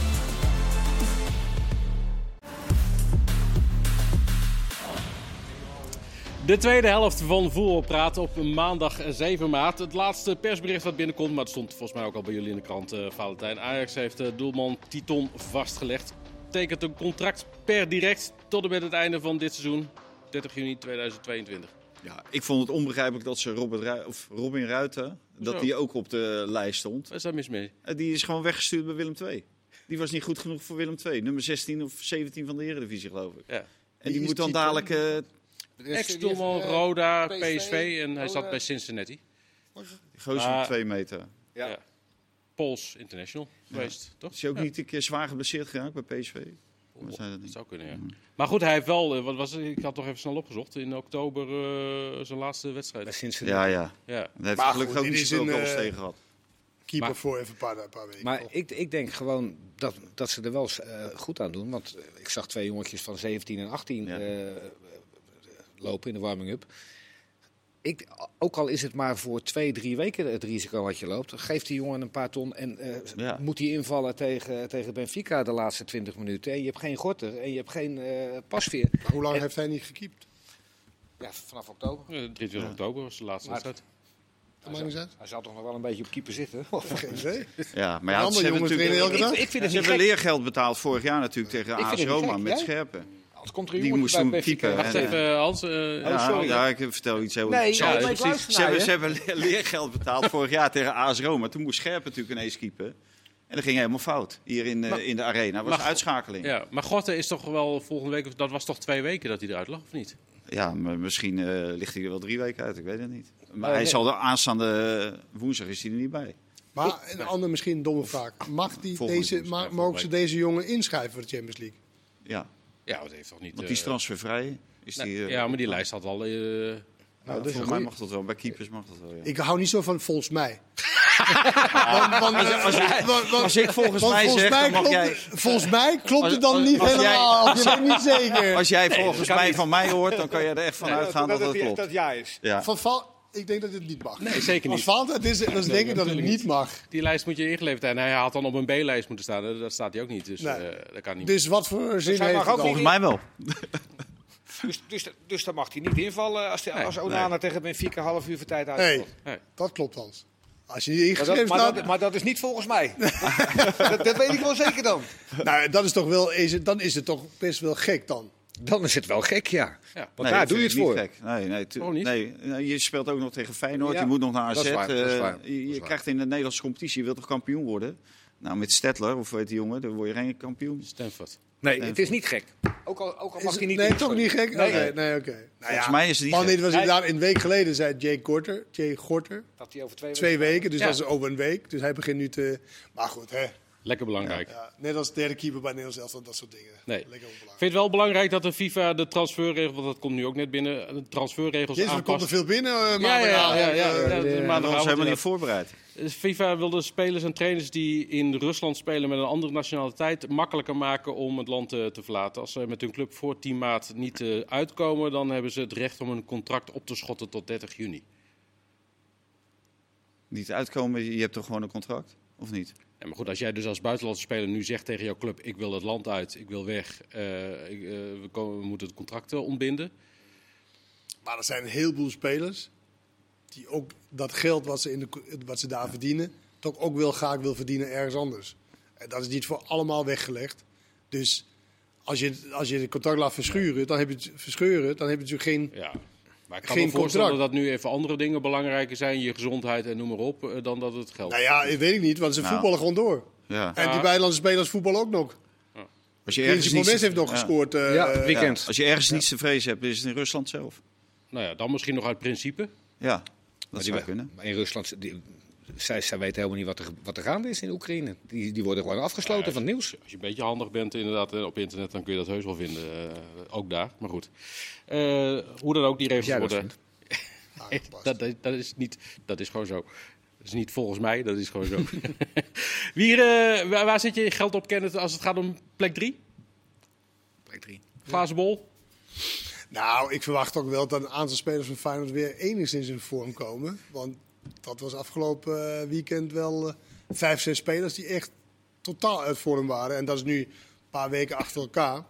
[SPEAKER 2] De tweede helft van Voetbalpraat op maandag 7 maart. Het laatste persbericht wat binnenkomt, maar het stond volgens mij ook al bij jullie in de krant, Valentijn. Ajax heeft doelman Titon vastgelegd. Tekent een contract per direct tot en met het einde van dit seizoen, 30 juni 2022.
[SPEAKER 5] Ja, ik vond het onbegrijpelijk dat ze Robin Ruiter, dat die ook op de lijst stond.
[SPEAKER 2] Wat is daar mis mee?
[SPEAKER 5] Die is gewoon weggestuurd bij Willem II. Die was niet goed genoeg voor Willem II. Nummer 16 of 17 van de Eredivisie, geloof ik. Ja. En die moet dan dadelijk...
[SPEAKER 2] Ex-doelman, Roda, PSV en hij zat bij Cincinnati.
[SPEAKER 5] Gozer van 2 meter.
[SPEAKER 2] Ja. Pools International geweest, toch?
[SPEAKER 5] Is hij ook niet een keer zwaar geblesseerd geraakt bij PSV?
[SPEAKER 2] Dat zou kunnen, ja. Maar goed, hij heeft wel, ik had toch even snel opgezocht, in oktober zijn laatste wedstrijd.
[SPEAKER 5] Bij Cincinnati. Ja. Daar heeft hij gelukkig ook niet zoveel goals tegen gehad.
[SPEAKER 3] Keeper voor even een paar weken.
[SPEAKER 4] Maar ik denk gewoon dat ze er wel goed aan doen. Want ik zag 2 jongetjes van 17 en 18 lopen in de warming-up. Ook al is het maar voor 2-3 weken het risico wat je loopt, geeft die jongen een paar ton en moet hij invallen tegen Benfica de laatste 20 minuten. En je hebt geen gorter en je hebt geen pasveer.
[SPEAKER 3] Hoe lang heeft hij niet gekiept?
[SPEAKER 4] Ja, vanaf oktober.
[SPEAKER 2] 23 oktober was de laatste wedstrijd.
[SPEAKER 4] Hij zal toch nog wel een beetje op keeper zitten?
[SPEAKER 3] Geen idee.
[SPEAKER 5] Ja, maar ze hebben natuurlijk
[SPEAKER 4] ze
[SPEAKER 5] hebben leergeld betaald vorig jaar natuurlijk tegen AS Roma met Scherpen.
[SPEAKER 4] Die
[SPEAKER 5] moest toen keeper.
[SPEAKER 2] Wacht even, Hans.
[SPEAKER 5] Ja, ik vertel iets heel... Ze hebben leergeld betaald vorig jaar tegen AS Roma. Toen moest Scherpen natuurlijk ineens keeper. En dat ging helemaal fout. Hier in de arena. Dat was een uitschakeling.
[SPEAKER 2] Ja, maar Gorten is toch wel volgende week... Dat was toch 2 weken dat hij eruit lag, of niet?
[SPEAKER 5] Ja, maar misschien ligt hij er wel 3 weken uit. Ik weet het niet. Maar hij zal de aanstaande woensdag is hij er niet bij.
[SPEAKER 3] Maar een andere misschien domme vraag. Mogen ze deze jongen inschrijven voor de Champions League?
[SPEAKER 5] Ja.
[SPEAKER 2] Ja, dat heeft toch niet...
[SPEAKER 5] Want die is transfervrij.
[SPEAKER 2] Ja, maar die lijst had al...
[SPEAKER 5] Volgens mij mag dat wel. Bij keepers mag dat wel, ja.
[SPEAKER 3] Ik hou niet zo van volgens mij.
[SPEAKER 5] Als ik volgens mij zeg, dan mag jij...
[SPEAKER 3] Volgens mij klopt het dan niet helemaal. Je weet niet zeker.
[SPEAKER 5] Als jij volgens mij van mij hoort, dan kan je er echt van uitgaan dat het klopt.
[SPEAKER 4] Dat ja is.
[SPEAKER 5] Ja.
[SPEAKER 3] Ik denk dat het niet mag.
[SPEAKER 2] Nee, zeker niet.
[SPEAKER 3] Als Valentijn is, dan denk ik dat het niet mag.
[SPEAKER 2] Die lijst moet je ingeleverd hebben. En hij had dan op een B-lijst moeten staan. Dat staat hij ook niet. Dus dat kan niet.
[SPEAKER 3] Dus wat voor zin
[SPEAKER 4] hij
[SPEAKER 3] heeft
[SPEAKER 4] mag
[SPEAKER 3] het
[SPEAKER 4] ook
[SPEAKER 3] dan?
[SPEAKER 5] Volgens mij wel.
[SPEAKER 4] Dus dan mag hij niet invallen als Onana tegen Benfica half uur voor tijd uitkomt.
[SPEAKER 3] Nee, dat klopt, Hans. Als je niet ingeschreven staat...
[SPEAKER 4] Maar dat is niet volgens mij. dat weet ik wel zeker dan.
[SPEAKER 3] Nou, dat is toch wel, dan is het toch best wel gek dan.
[SPEAKER 4] Dan is het wel gek, ja. Want
[SPEAKER 5] Nee,
[SPEAKER 4] daar doe je het
[SPEAKER 5] niet
[SPEAKER 4] voor.
[SPEAKER 5] gek.
[SPEAKER 2] Waarom niet?
[SPEAKER 5] Nee, je speelt ook nog tegen Feyenoord.
[SPEAKER 4] Ja,
[SPEAKER 5] Je moet nog naar AZ.
[SPEAKER 4] dat is waar, dat is waar, dat is
[SPEAKER 5] Je
[SPEAKER 4] waar.
[SPEAKER 5] krijgt in de Nederlandse competitie, je wilt toch kampioen worden? Nou, met Stettler, of weet die jongen, dan word je geen kampioen.
[SPEAKER 2] Stanford.
[SPEAKER 4] Nee, het is niet gek. Ook al mag hij niet...
[SPEAKER 3] Nee, toch niet gek?
[SPEAKER 4] Nee.
[SPEAKER 3] Oké. Nou,
[SPEAKER 5] Volgens mij is het niet
[SPEAKER 3] man,
[SPEAKER 5] gek.
[SPEAKER 3] dit was inderdaad een week geleden, zei Jay Gorter.
[SPEAKER 4] Dat hij over 2
[SPEAKER 3] 2 weken, dus
[SPEAKER 2] Ja.
[SPEAKER 3] dat is over een week. Dus hij begint nu te... Maar goed, hè.
[SPEAKER 2] Lekker belangrijk.
[SPEAKER 3] Ja, net als derde keeper bij Nederlands elftal, dat soort dingen.
[SPEAKER 2] Nee.
[SPEAKER 3] Lekker onbelangrijk.
[SPEAKER 2] Vind je het wel belangrijk dat de FIFA de transferregels, want dat komt nu ook net binnen, de transferregels
[SPEAKER 3] Jezus, er komt er
[SPEAKER 2] aanpast?
[SPEAKER 3] veel binnen.
[SPEAKER 2] Ja,
[SPEAKER 5] Dat is
[SPEAKER 2] maandagavond.
[SPEAKER 5] helemaal niet voorbereid.
[SPEAKER 2] FIFA wil de spelers en trainers die in Rusland spelen met een andere nationaliteit makkelijker maken om het land te verlaten. Als ze met hun club voor 10 maart niet uitkomen, dan hebben ze het recht om hun contract op te schotten tot 30 juni.
[SPEAKER 5] Niet uitkomen, je hebt toch gewoon een contract? Of niet?
[SPEAKER 2] Ja, maar goed, als jij dus als buitenlandse speler nu zegt tegen jouw club, ik wil het land uit, ik wil weg, we moeten het contract ontbinden.
[SPEAKER 3] Maar er zijn een heleboel spelers die ook dat geld wat ze daar verdienen, toch ook wel graag wil verdienen ergens anders. En dat is niet voor allemaal weggelegd. Dus als je het contract laat verscheuren, dan heb je natuurlijk geen...
[SPEAKER 2] Ja. Maar ik kan
[SPEAKER 3] Geen
[SPEAKER 2] me voorstellen
[SPEAKER 3] contract.
[SPEAKER 2] dat nu even andere dingen belangrijker zijn, je gezondheid en noem maar op, dan dat het geld.
[SPEAKER 3] Nou ja, dat weet ik niet, want ze voetballen gewoon door.
[SPEAKER 5] Ja.
[SPEAKER 3] En die buitenlandse spelers voetballen ook nog.
[SPEAKER 5] Als je
[SPEAKER 3] Eentje Promes heeft nog gescoord.
[SPEAKER 4] Ja, weekend.
[SPEAKER 5] Als je ergens niets te vrezen hebt, is het in Rusland zelf.
[SPEAKER 2] Nou ja, dan misschien nog uit principe.
[SPEAKER 5] Ja, dat zou kunnen.
[SPEAKER 4] Maar in Rusland, zij weten helemaal niet wat er gaande is in Oekraïne. Die worden gewoon afgesloten van het nieuws.
[SPEAKER 2] Als je een beetje handig bent inderdaad op internet, dan kun je dat heus wel vinden. Ook daar, maar goed. Hoe dan ook, die regels
[SPEAKER 4] jij dat
[SPEAKER 2] worden... dat is gewoon zo. Dat is niet volgens mij, dat is gewoon zo. Waar zit je geld op, Kenneth, als het gaat om plek 3?
[SPEAKER 4] Plek 3.
[SPEAKER 2] Glazen bol?
[SPEAKER 3] Nou, ik verwacht ook wel dat een aantal spelers van Feyenoord weer enigszins in vorm komen. Want dat was afgelopen weekend wel 5, 6 spelers die echt totaal uit vorm waren. En dat is nu een paar weken achter elkaar.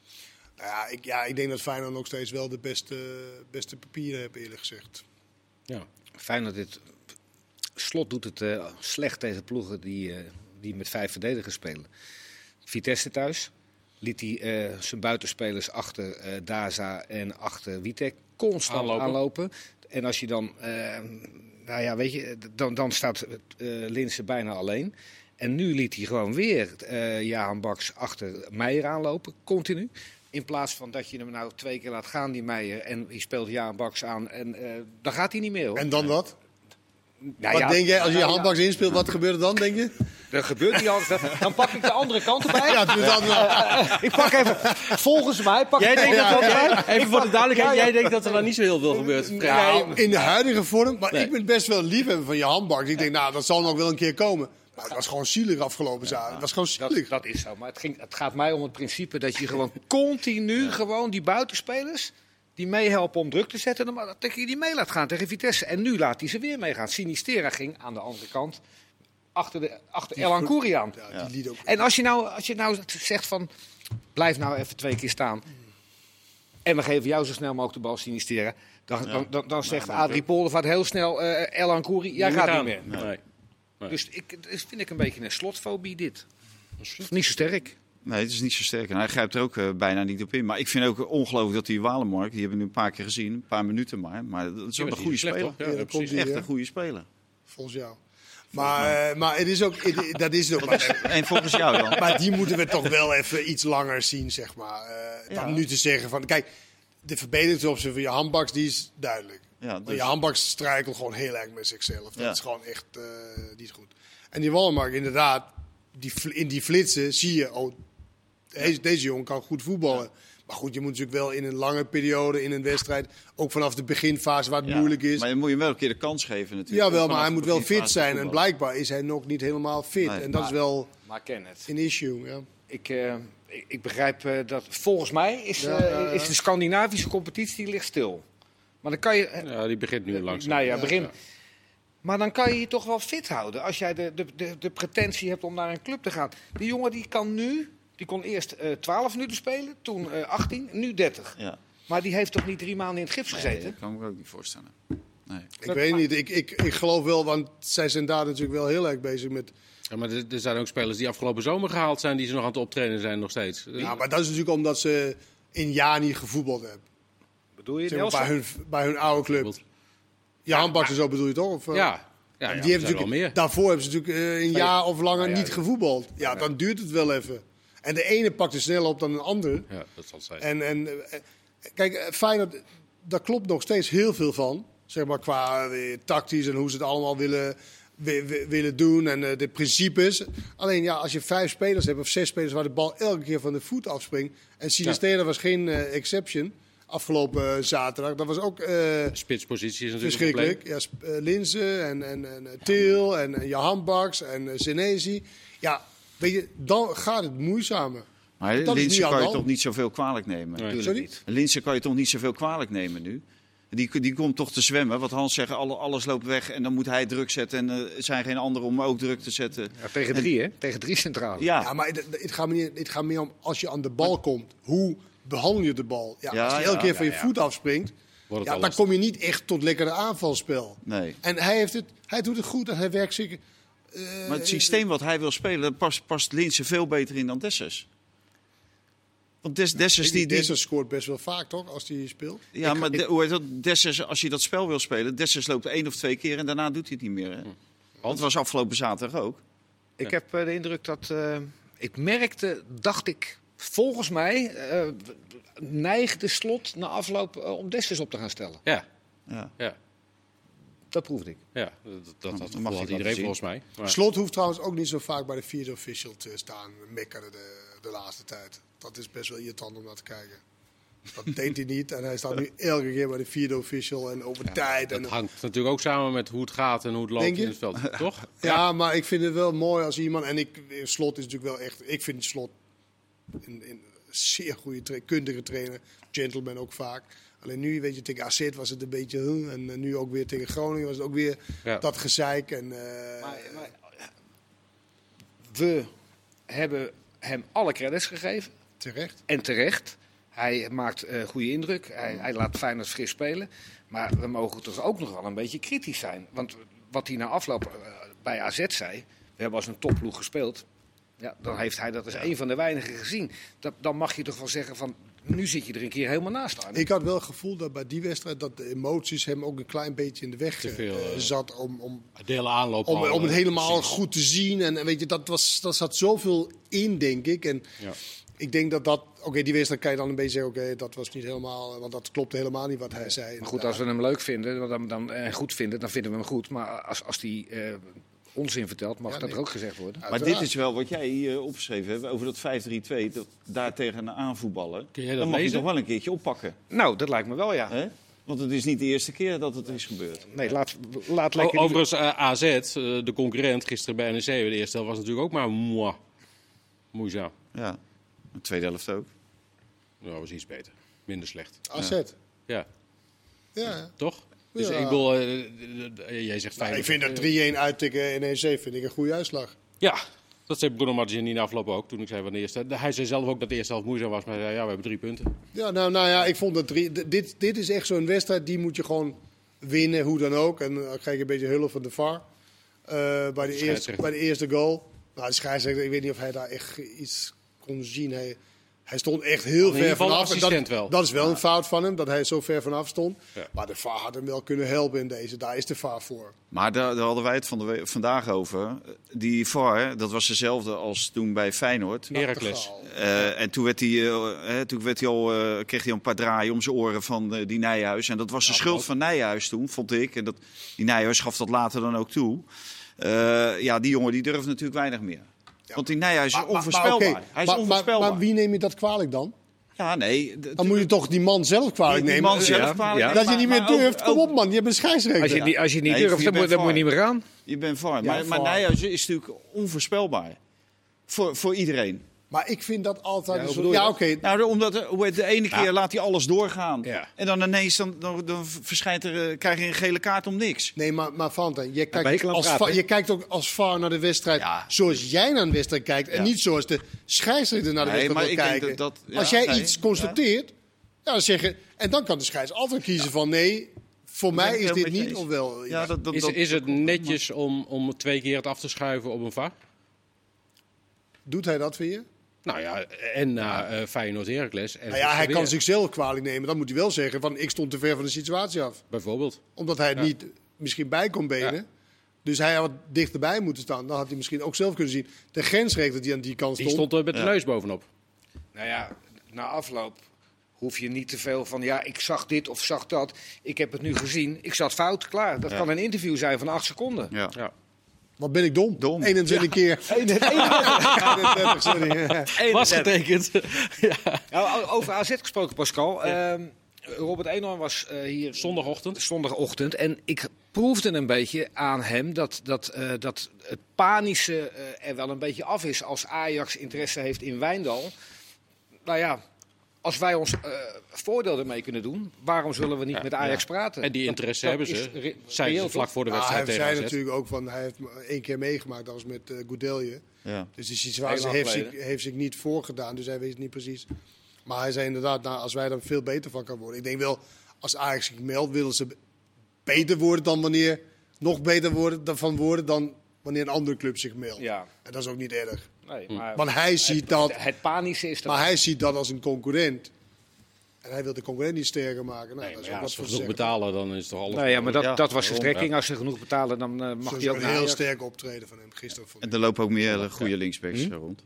[SPEAKER 3] Nou ja, ik denk dat Feyenoord nog steeds wel de beste papieren heeft, eerlijk gezegd.
[SPEAKER 2] Ja.
[SPEAKER 4] Feyenoord Slot doet het slecht tegen ploegen die met 5 verdedigers spelen. Vitesse thuis liet hij zijn buitenspelers achter Daza en achter Witek constant aanlopen. En als je dan, weet je, dan staat Linssen bijna alleen. En nu liet hij gewoon weer Jahan Baks achter Meijer aanlopen, continu. In plaats van dat je hem nou 2 keer laat gaan, die Meijer, en je speelt Jahan Baks aan. En dan gaat hij niet meer, hoor.
[SPEAKER 3] En dan wat?
[SPEAKER 4] Nou,
[SPEAKER 3] wat denk jij, als je handbaks inspeelt, wat gebeurt er dan, denk je?
[SPEAKER 4] Er gebeurt niet alles. Dan pak ik de andere kant erbij.
[SPEAKER 3] Ja, dus dan,
[SPEAKER 4] ik pak even, volgens mij,
[SPEAKER 2] Jij denkt dat
[SPEAKER 4] erbij.
[SPEAKER 2] even voor de duidelijkheid, jij denkt dat er dan niet zo heel veel gebeurt.
[SPEAKER 3] nou, in de huidige vorm, maar ik ben best wel liefhebber van je handbaks. Ik denk, nou, dat zal nog wel een keer komen. Maar het was gewoon zielig afgelopen zaterdag. Het was gewoon zielig.
[SPEAKER 4] Dat is zo, maar het gaat mij om het principe dat je gewoon continu gewoon die buitenspelers die meehelpen om druk te zetten, dat je die mee laat gaan tegen Vitesse. En nu laat hij ze weer meegaan. Sinistera ging aan de andere kant achter Elan Kouri aan.
[SPEAKER 3] Ja, die liet ook.
[SPEAKER 4] En als je nou zegt van, blijf nou even 2 keer staan en we geven jou zo snel mogelijk de bal, Sinistera, dan zegt Adrie Poldervaart heel snel, Elan Kouri, jij gaat niet meer.
[SPEAKER 2] Nee.
[SPEAKER 4] Dus vind ik een beetje een slotfobie dit. Niet zo sterk.
[SPEAKER 5] Nee, het is niet zo sterk. En hij grijpt er ook bijna niet op in. Maar ik vind ook ongelooflijk dat die Walenmark, die hebben we nu een paar keer gezien, een paar minuten maar dat is ook een goede speler.
[SPEAKER 2] Ja,
[SPEAKER 3] dat komt
[SPEAKER 5] Echt een goede speler.
[SPEAKER 3] Volgens jou. Maar het is ook, dat is het ook.
[SPEAKER 5] En volgens jou dan?
[SPEAKER 3] Maar die moeten we toch wel even iets langer zien, zeg maar. Dan nu te zeggen van, kijk, de verbeterdingsoptie van je handbaks, die is duidelijk.
[SPEAKER 5] Ja,
[SPEAKER 3] Maar je handbaks struikelt gewoon heel erg met zichzelf. Dat is gewoon echt niet goed. En die Walenmark, inderdaad, in die flitsen zie je, deze jongen kan goed voetballen. Maar goed, je moet natuurlijk wel in een lange periode in een wedstrijd, ook vanaf de beginfase waar het moeilijk is.
[SPEAKER 5] Maar je moet hem wel een keer de kans geven natuurlijk.
[SPEAKER 3] Jawel, maar hij moet wel fit zijn. En blijkbaar is hij nog niet helemaal fit. Nee, en dat is wel een issue. Ja.
[SPEAKER 4] Ik begrijp dat volgens mij is de Scandinavische competitie ligt stil. Maar dan kan je...
[SPEAKER 2] Ja, die begint nu langzaam.
[SPEAKER 4] Nou ja, begin... Maar dan kan je je toch wel fit houden als jij de pretentie hebt om naar een club te gaan. Die jongen die kon eerst 12 minuten spelen, toen 18, nu 30. Ja. Maar die heeft toch niet 3 maanden in het gips gezeten?
[SPEAKER 5] Dat kan ik me ook niet voorstellen. Nee.
[SPEAKER 3] Ik weet niet, ik geloof wel, want zij zijn daar natuurlijk wel heel erg bezig met...
[SPEAKER 2] Ja, maar er zijn ook spelers die afgelopen zomer gehaald zijn, die ze nog aan het optrainen zijn nog steeds.
[SPEAKER 3] Ja, maar dat is natuurlijk omdat ze een jaar niet gevoetbald hebben.
[SPEAKER 4] Bedoel je Nelson?
[SPEAKER 3] Bij hun oude club. Jan Baks en zo bedoel je toch? Of,
[SPEAKER 2] ja,
[SPEAKER 3] die hebben natuurlijk, meer. Daarvoor hebben ze natuurlijk een jaar of langer niet gevoetbald. Ja, dan duurt het wel even. En de ene pakt er sneller op dan een ander.
[SPEAKER 2] Ja, dat zal zijn.
[SPEAKER 3] En kijk, Feyenoord, daar klopt nog steeds heel veel van. Zeg maar qua tactisch en hoe ze het allemaal willen doen en de principes. Alleen ja, als je 5 spelers hebt of 6 spelers waar de bal elke keer van de voet afspringt. En Sinistera was geen exception afgelopen zaterdag. Dat was ook
[SPEAKER 2] spitspositie is natuurlijk
[SPEAKER 3] verschrikkelijk. Ja, Linse en Til en Johan Baks en Senesi. Ja, weet je, dan gaat het moeizamer.
[SPEAKER 5] Maar Linse kan je toch niet zoveel kwalijk nemen?
[SPEAKER 3] Nee. Sorry?
[SPEAKER 5] Linse kan je toch niet zoveel kwalijk nemen nu? Die komt toch te zwemmen. Wat Hans zegt, alles loopt weg en dan moet hij druk zetten. En er zijn geen anderen om ook druk te zetten.
[SPEAKER 4] Ja, tegen 3, hè? Tegen 3 centrale.
[SPEAKER 3] Ja, maar het gaat meer om als je aan de bal komt. Hoe behandel je de bal? Ja, als je elke keer van je voet afspringt, dan kom je niet echt tot lekkere aanvalspel.
[SPEAKER 5] Nee.
[SPEAKER 3] En hij doet het goed en hij werkt zeker...
[SPEAKER 5] maar het systeem wat hij wil spelen, past Linse veel beter in dan Dessers. Want Dessers
[SPEAKER 3] scoort best wel vaak, toch, als hij speelt?
[SPEAKER 5] Ja, maar hoe heet dat? Dessers, als je dat spel wil spelen, Dessers loopt 1 of 2 keer en daarna doet hij het niet meer. Hè? Dat was afgelopen zaterdag ook.
[SPEAKER 4] Ik heb de indruk dat... ik merkte, dacht ik, volgens mij... neigde Slot na afloop om Dessers op te gaan stellen.
[SPEAKER 2] Ja. Dat
[SPEAKER 4] proefde ik.
[SPEAKER 2] Ja, dat had iedereen volgens mij.
[SPEAKER 3] Maar... Slot hoeft trouwens ook niet zo vaak bij de vierde official te staan. Mekkerde de laatste tijd. Dat is best wel irritant om naar te kijken. Dat deed hij niet. En hij staat nu elke keer bij de vierde official en over tijd.
[SPEAKER 2] Dat hangt natuurlijk ook samen met hoe het gaat en hoe het loopt in het veld. Toch?
[SPEAKER 3] Ja, maar ik vind het wel mooi als iemand... En Slot is natuurlijk wel echt... Ik vind Slot een zeer goede, kundige trainer. Gentleman ook vaak. Alleen nu, weet je, tegen AZ was het een beetje... En nu ook weer tegen Groningen was het ook weer dat gezeik. En,
[SPEAKER 4] maar we hebben hem alle credits gegeven.
[SPEAKER 3] Terecht.
[SPEAKER 4] En terecht. Hij maakt goede indruk. Hij laat Feyenoord fris spelen. Maar we mogen toch ook nog wel een beetje kritisch zijn. Want wat hij na afloop bij AZ zei... We hebben als een topploeg gespeeld. Ja, dan heeft hij dat als een van de weinigen gezien. Dan mag je toch wel zeggen van... Nu zit je er een keer helemaal naast aan.
[SPEAKER 3] Ik had wel het gevoel dat bij die wedstrijd... dat de emoties hem ook een klein beetje in de weg zat. Om
[SPEAKER 2] de hele aanloop
[SPEAKER 3] om het helemaal goed te zien. En weet je, dat zat zoveel in, denk ik. En ik denk dat... Oké, die wedstrijd kan je dan een beetje zeggen... Oké, dat was niet helemaal... Want dat klopte helemaal niet wat hij zei.
[SPEAKER 4] Maar goed, als we hem leuk vinden en goed vinden... dan vinden we hem goed. Maar als die... onzin vertelt, mag dat er ook gezegd worden.
[SPEAKER 5] Maar dit is wel wat jij opgeschreven hebt over dat 5-3-2, daar tegen aanvoetballen. Dan mag je toch wel een keertje oppakken.
[SPEAKER 4] Nou, dat lijkt me wel, ja.
[SPEAKER 5] Hè? Want het is niet de eerste keer dat het is gebeurd.
[SPEAKER 4] Nee, laat lekker...
[SPEAKER 2] Overigens, AZ, de concurrent gisteren bij NEC, de eerste helft was natuurlijk ook maar moeizaam.
[SPEAKER 5] Ja, de tweede helft ook.
[SPEAKER 2] Nou, was iets beter. Minder slecht.
[SPEAKER 3] AZ?
[SPEAKER 2] Ja. Toch?
[SPEAKER 3] Dus
[SPEAKER 2] ik bedoel, jij zegt fijn.
[SPEAKER 3] Ik vind dat 3-1 uittikken in 1-7 vind ik een goede uitslag.
[SPEAKER 2] Ja, dat zei Bruno Martins in afloop ook. Toen ik zei van de eerste. Hij zei zelf ook dat de eerste helft moeizaam was. Maar hij zei, we hebben 3 punten. Ja,
[SPEAKER 3] nou ja, ik vond dat dit is echt zo'n wedstrijd. Die moet je gewoon winnen, hoe dan ook. En dan krijg je een beetje hulp van de VAR. Bij de eerste goal. Nou, de scheidsrechter, ik weet niet of hij daar echt iets kon zien. Hij stond echt heel ver vanaf. Dat is wel een fout van hem, dat hij zo ver vanaf stond. Ja. Maar de VAR had hem wel kunnen helpen in deze. Daar is de VAR voor.
[SPEAKER 5] Maar daar hadden wij het vandaag over. Die VAR, dat was dezelfde als toen bij Feyenoord.
[SPEAKER 2] Heracles.
[SPEAKER 5] En toen kreeg hij een paar draaien om zijn oren van die Nijhuis. En dat was de schuld van Nijhuis toen, vond ik. En die Nijhuis gaf dat later dan ook toe. Die jongen die durft natuurlijk weinig meer. Ja. Want die Nijhuis is onvoorspelbaar. Hij is onvoorspelbaar.
[SPEAKER 3] Maar wie neem je dat kwalijk dan?
[SPEAKER 5] Ja, nee.
[SPEAKER 3] Dan moet je toch die man zelf kwalijk nemen. Dat je niet meer durft. Kom op, man. Je hebt een scheidsrechter.
[SPEAKER 4] Als je niet durft, dan moet je niet meer gaan.
[SPEAKER 5] Je bent VAR. Maar Nijhuis is natuurlijk onvoorspelbaar. Voor iedereen.
[SPEAKER 3] Maar ik vind dat altijd...
[SPEAKER 5] oké. Nou, omdat de ene keer laat hij alles doorgaan.
[SPEAKER 4] Ja.
[SPEAKER 5] En dan ineens dan krijg je een gele kaart om niks.
[SPEAKER 3] Nee, maar Valentijn, je kijkt ook als VAR naar de wedstrijd zoals jij naar een wedstrijd kijkt. En niet zoals de scheidsrechter naar de wedstrijd wil kijken. Als jij iets constateert, dan zeg je... En dan kan de scheidsrechter altijd kiezen van nee... Voor mij is dit niet of wel.
[SPEAKER 2] Ja, is het netjes om 2 keer het af te schuiven op een VAR?
[SPEAKER 3] Doet hij dat, vind je?
[SPEAKER 2] Nou ja, en na Feyenoord Heracles.
[SPEAKER 3] Hij kan zichzelf kwalijk nemen. Dan moet hij wel zeggen van ik stond te ver van de situatie af.
[SPEAKER 2] Bijvoorbeeld.
[SPEAKER 3] Omdat hij het niet misschien bij kon benen. Ja. Dus hij had dichterbij moeten staan. Dan had hij misschien ook zelf kunnen zien. De grensrechter die aan die kant stond.
[SPEAKER 2] Die stond er met de neus bovenop.
[SPEAKER 4] Nou ja, na afloop hoef je niet te veel van ik zag dit of zag dat. Ik heb het nu gezien. Ik zat fout, klaar. Dat kan een interview zijn van 8 seconden.
[SPEAKER 5] Ja.
[SPEAKER 3] Wat ben ik dom? 21 keer. 31, sorry.
[SPEAKER 2] Was getekend.
[SPEAKER 4] Nou, over AZ gesproken, Pascal. Robert Eenhoorn was hier zondagochtend. En ik proefde een beetje aan hem dat het panische er wel een beetje af is als Ajax interesse heeft in Wijndal. Nou ja, als wij ons voordeel ermee kunnen doen, waarom zullen we niet met Ajax praten?
[SPEAKER 2] En die interesse hebben ze. Zijn ze vlak voor de wedstrijd tegen
[SPEAKER 3] Hij zei natuurlijk ook van, hij heeft 1 keer meegemaakt, dat was met Goudelje. Ja. Dus die situatie heeft zich niet voorgedaan, dus hij weet het niet precies. Maar hij zei inderdaad, als wij er veel beter van kan worden. Ik denk wel, als Ajax zich meldt, willen ze beter worden dan wanneer, nog beter worden dan wanneer een andere club zich meldt. Ja. En dat is ook niet erg.
[SPEAKER 4] Nee, maar
[SPEAKER 3] want hij ziet dat.
[SPEAKER 4] Het panische is dat.
[SPEAKER 3] Maar hij ziet dat als een concurrent. En hij wil de concurrent niet sterker maken. Nou,
[SPEAKER 2] als ze genoeg betalen, dan is het toch alles.
[SPEAKER 4] Nee, ja, maar dat was de strekking. Als ze genoeg betalen, dan mag hij ook
[SPEAKER 3] een heel sterk optreden van hem gisteren.
[SPEAKER 5] En er lopen ook meer goede linksbacks rond.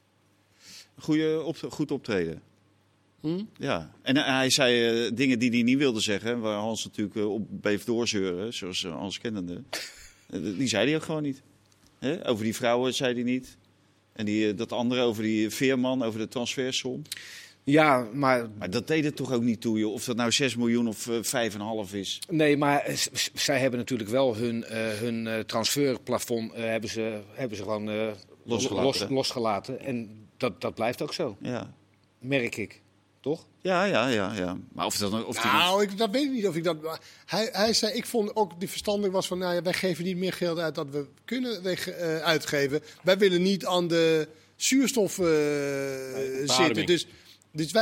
[SPEAKER 5] Goed optreden. Ja, en hij zei dingen die hij niet wilde zeggen, waar Hans natuurlijk op bleef doorzeuren, zoals Hans kennende. Die zei hij ook gewoon niet. Over die vrouwen zei hij niet. En dat andere over die Veerman, over de transfersom.
[SPEAKER 4] Ja, maar
[SPEAKER 5] dat deed het toch ook niet toe, joh? Of dat nou 6 miljoen of 5,5 is.
[SPEAKER 4] Nee, maar zij hebben natuurlijk wel hun transferplafond hebben ze gewoon losgelaten. En dat blijft ook zo. Ja. Merk ik. Toch?
[SPEAKER 5] Ja. Maar
[SPEAKER 3] dat weet ik niet of ik dat... Hij zei, ik vond ook die verstandig was van... wij geven niet meer geld uit dat we kunnen uitgeven. Wij willen niet aan de zuurstof zitten. Dus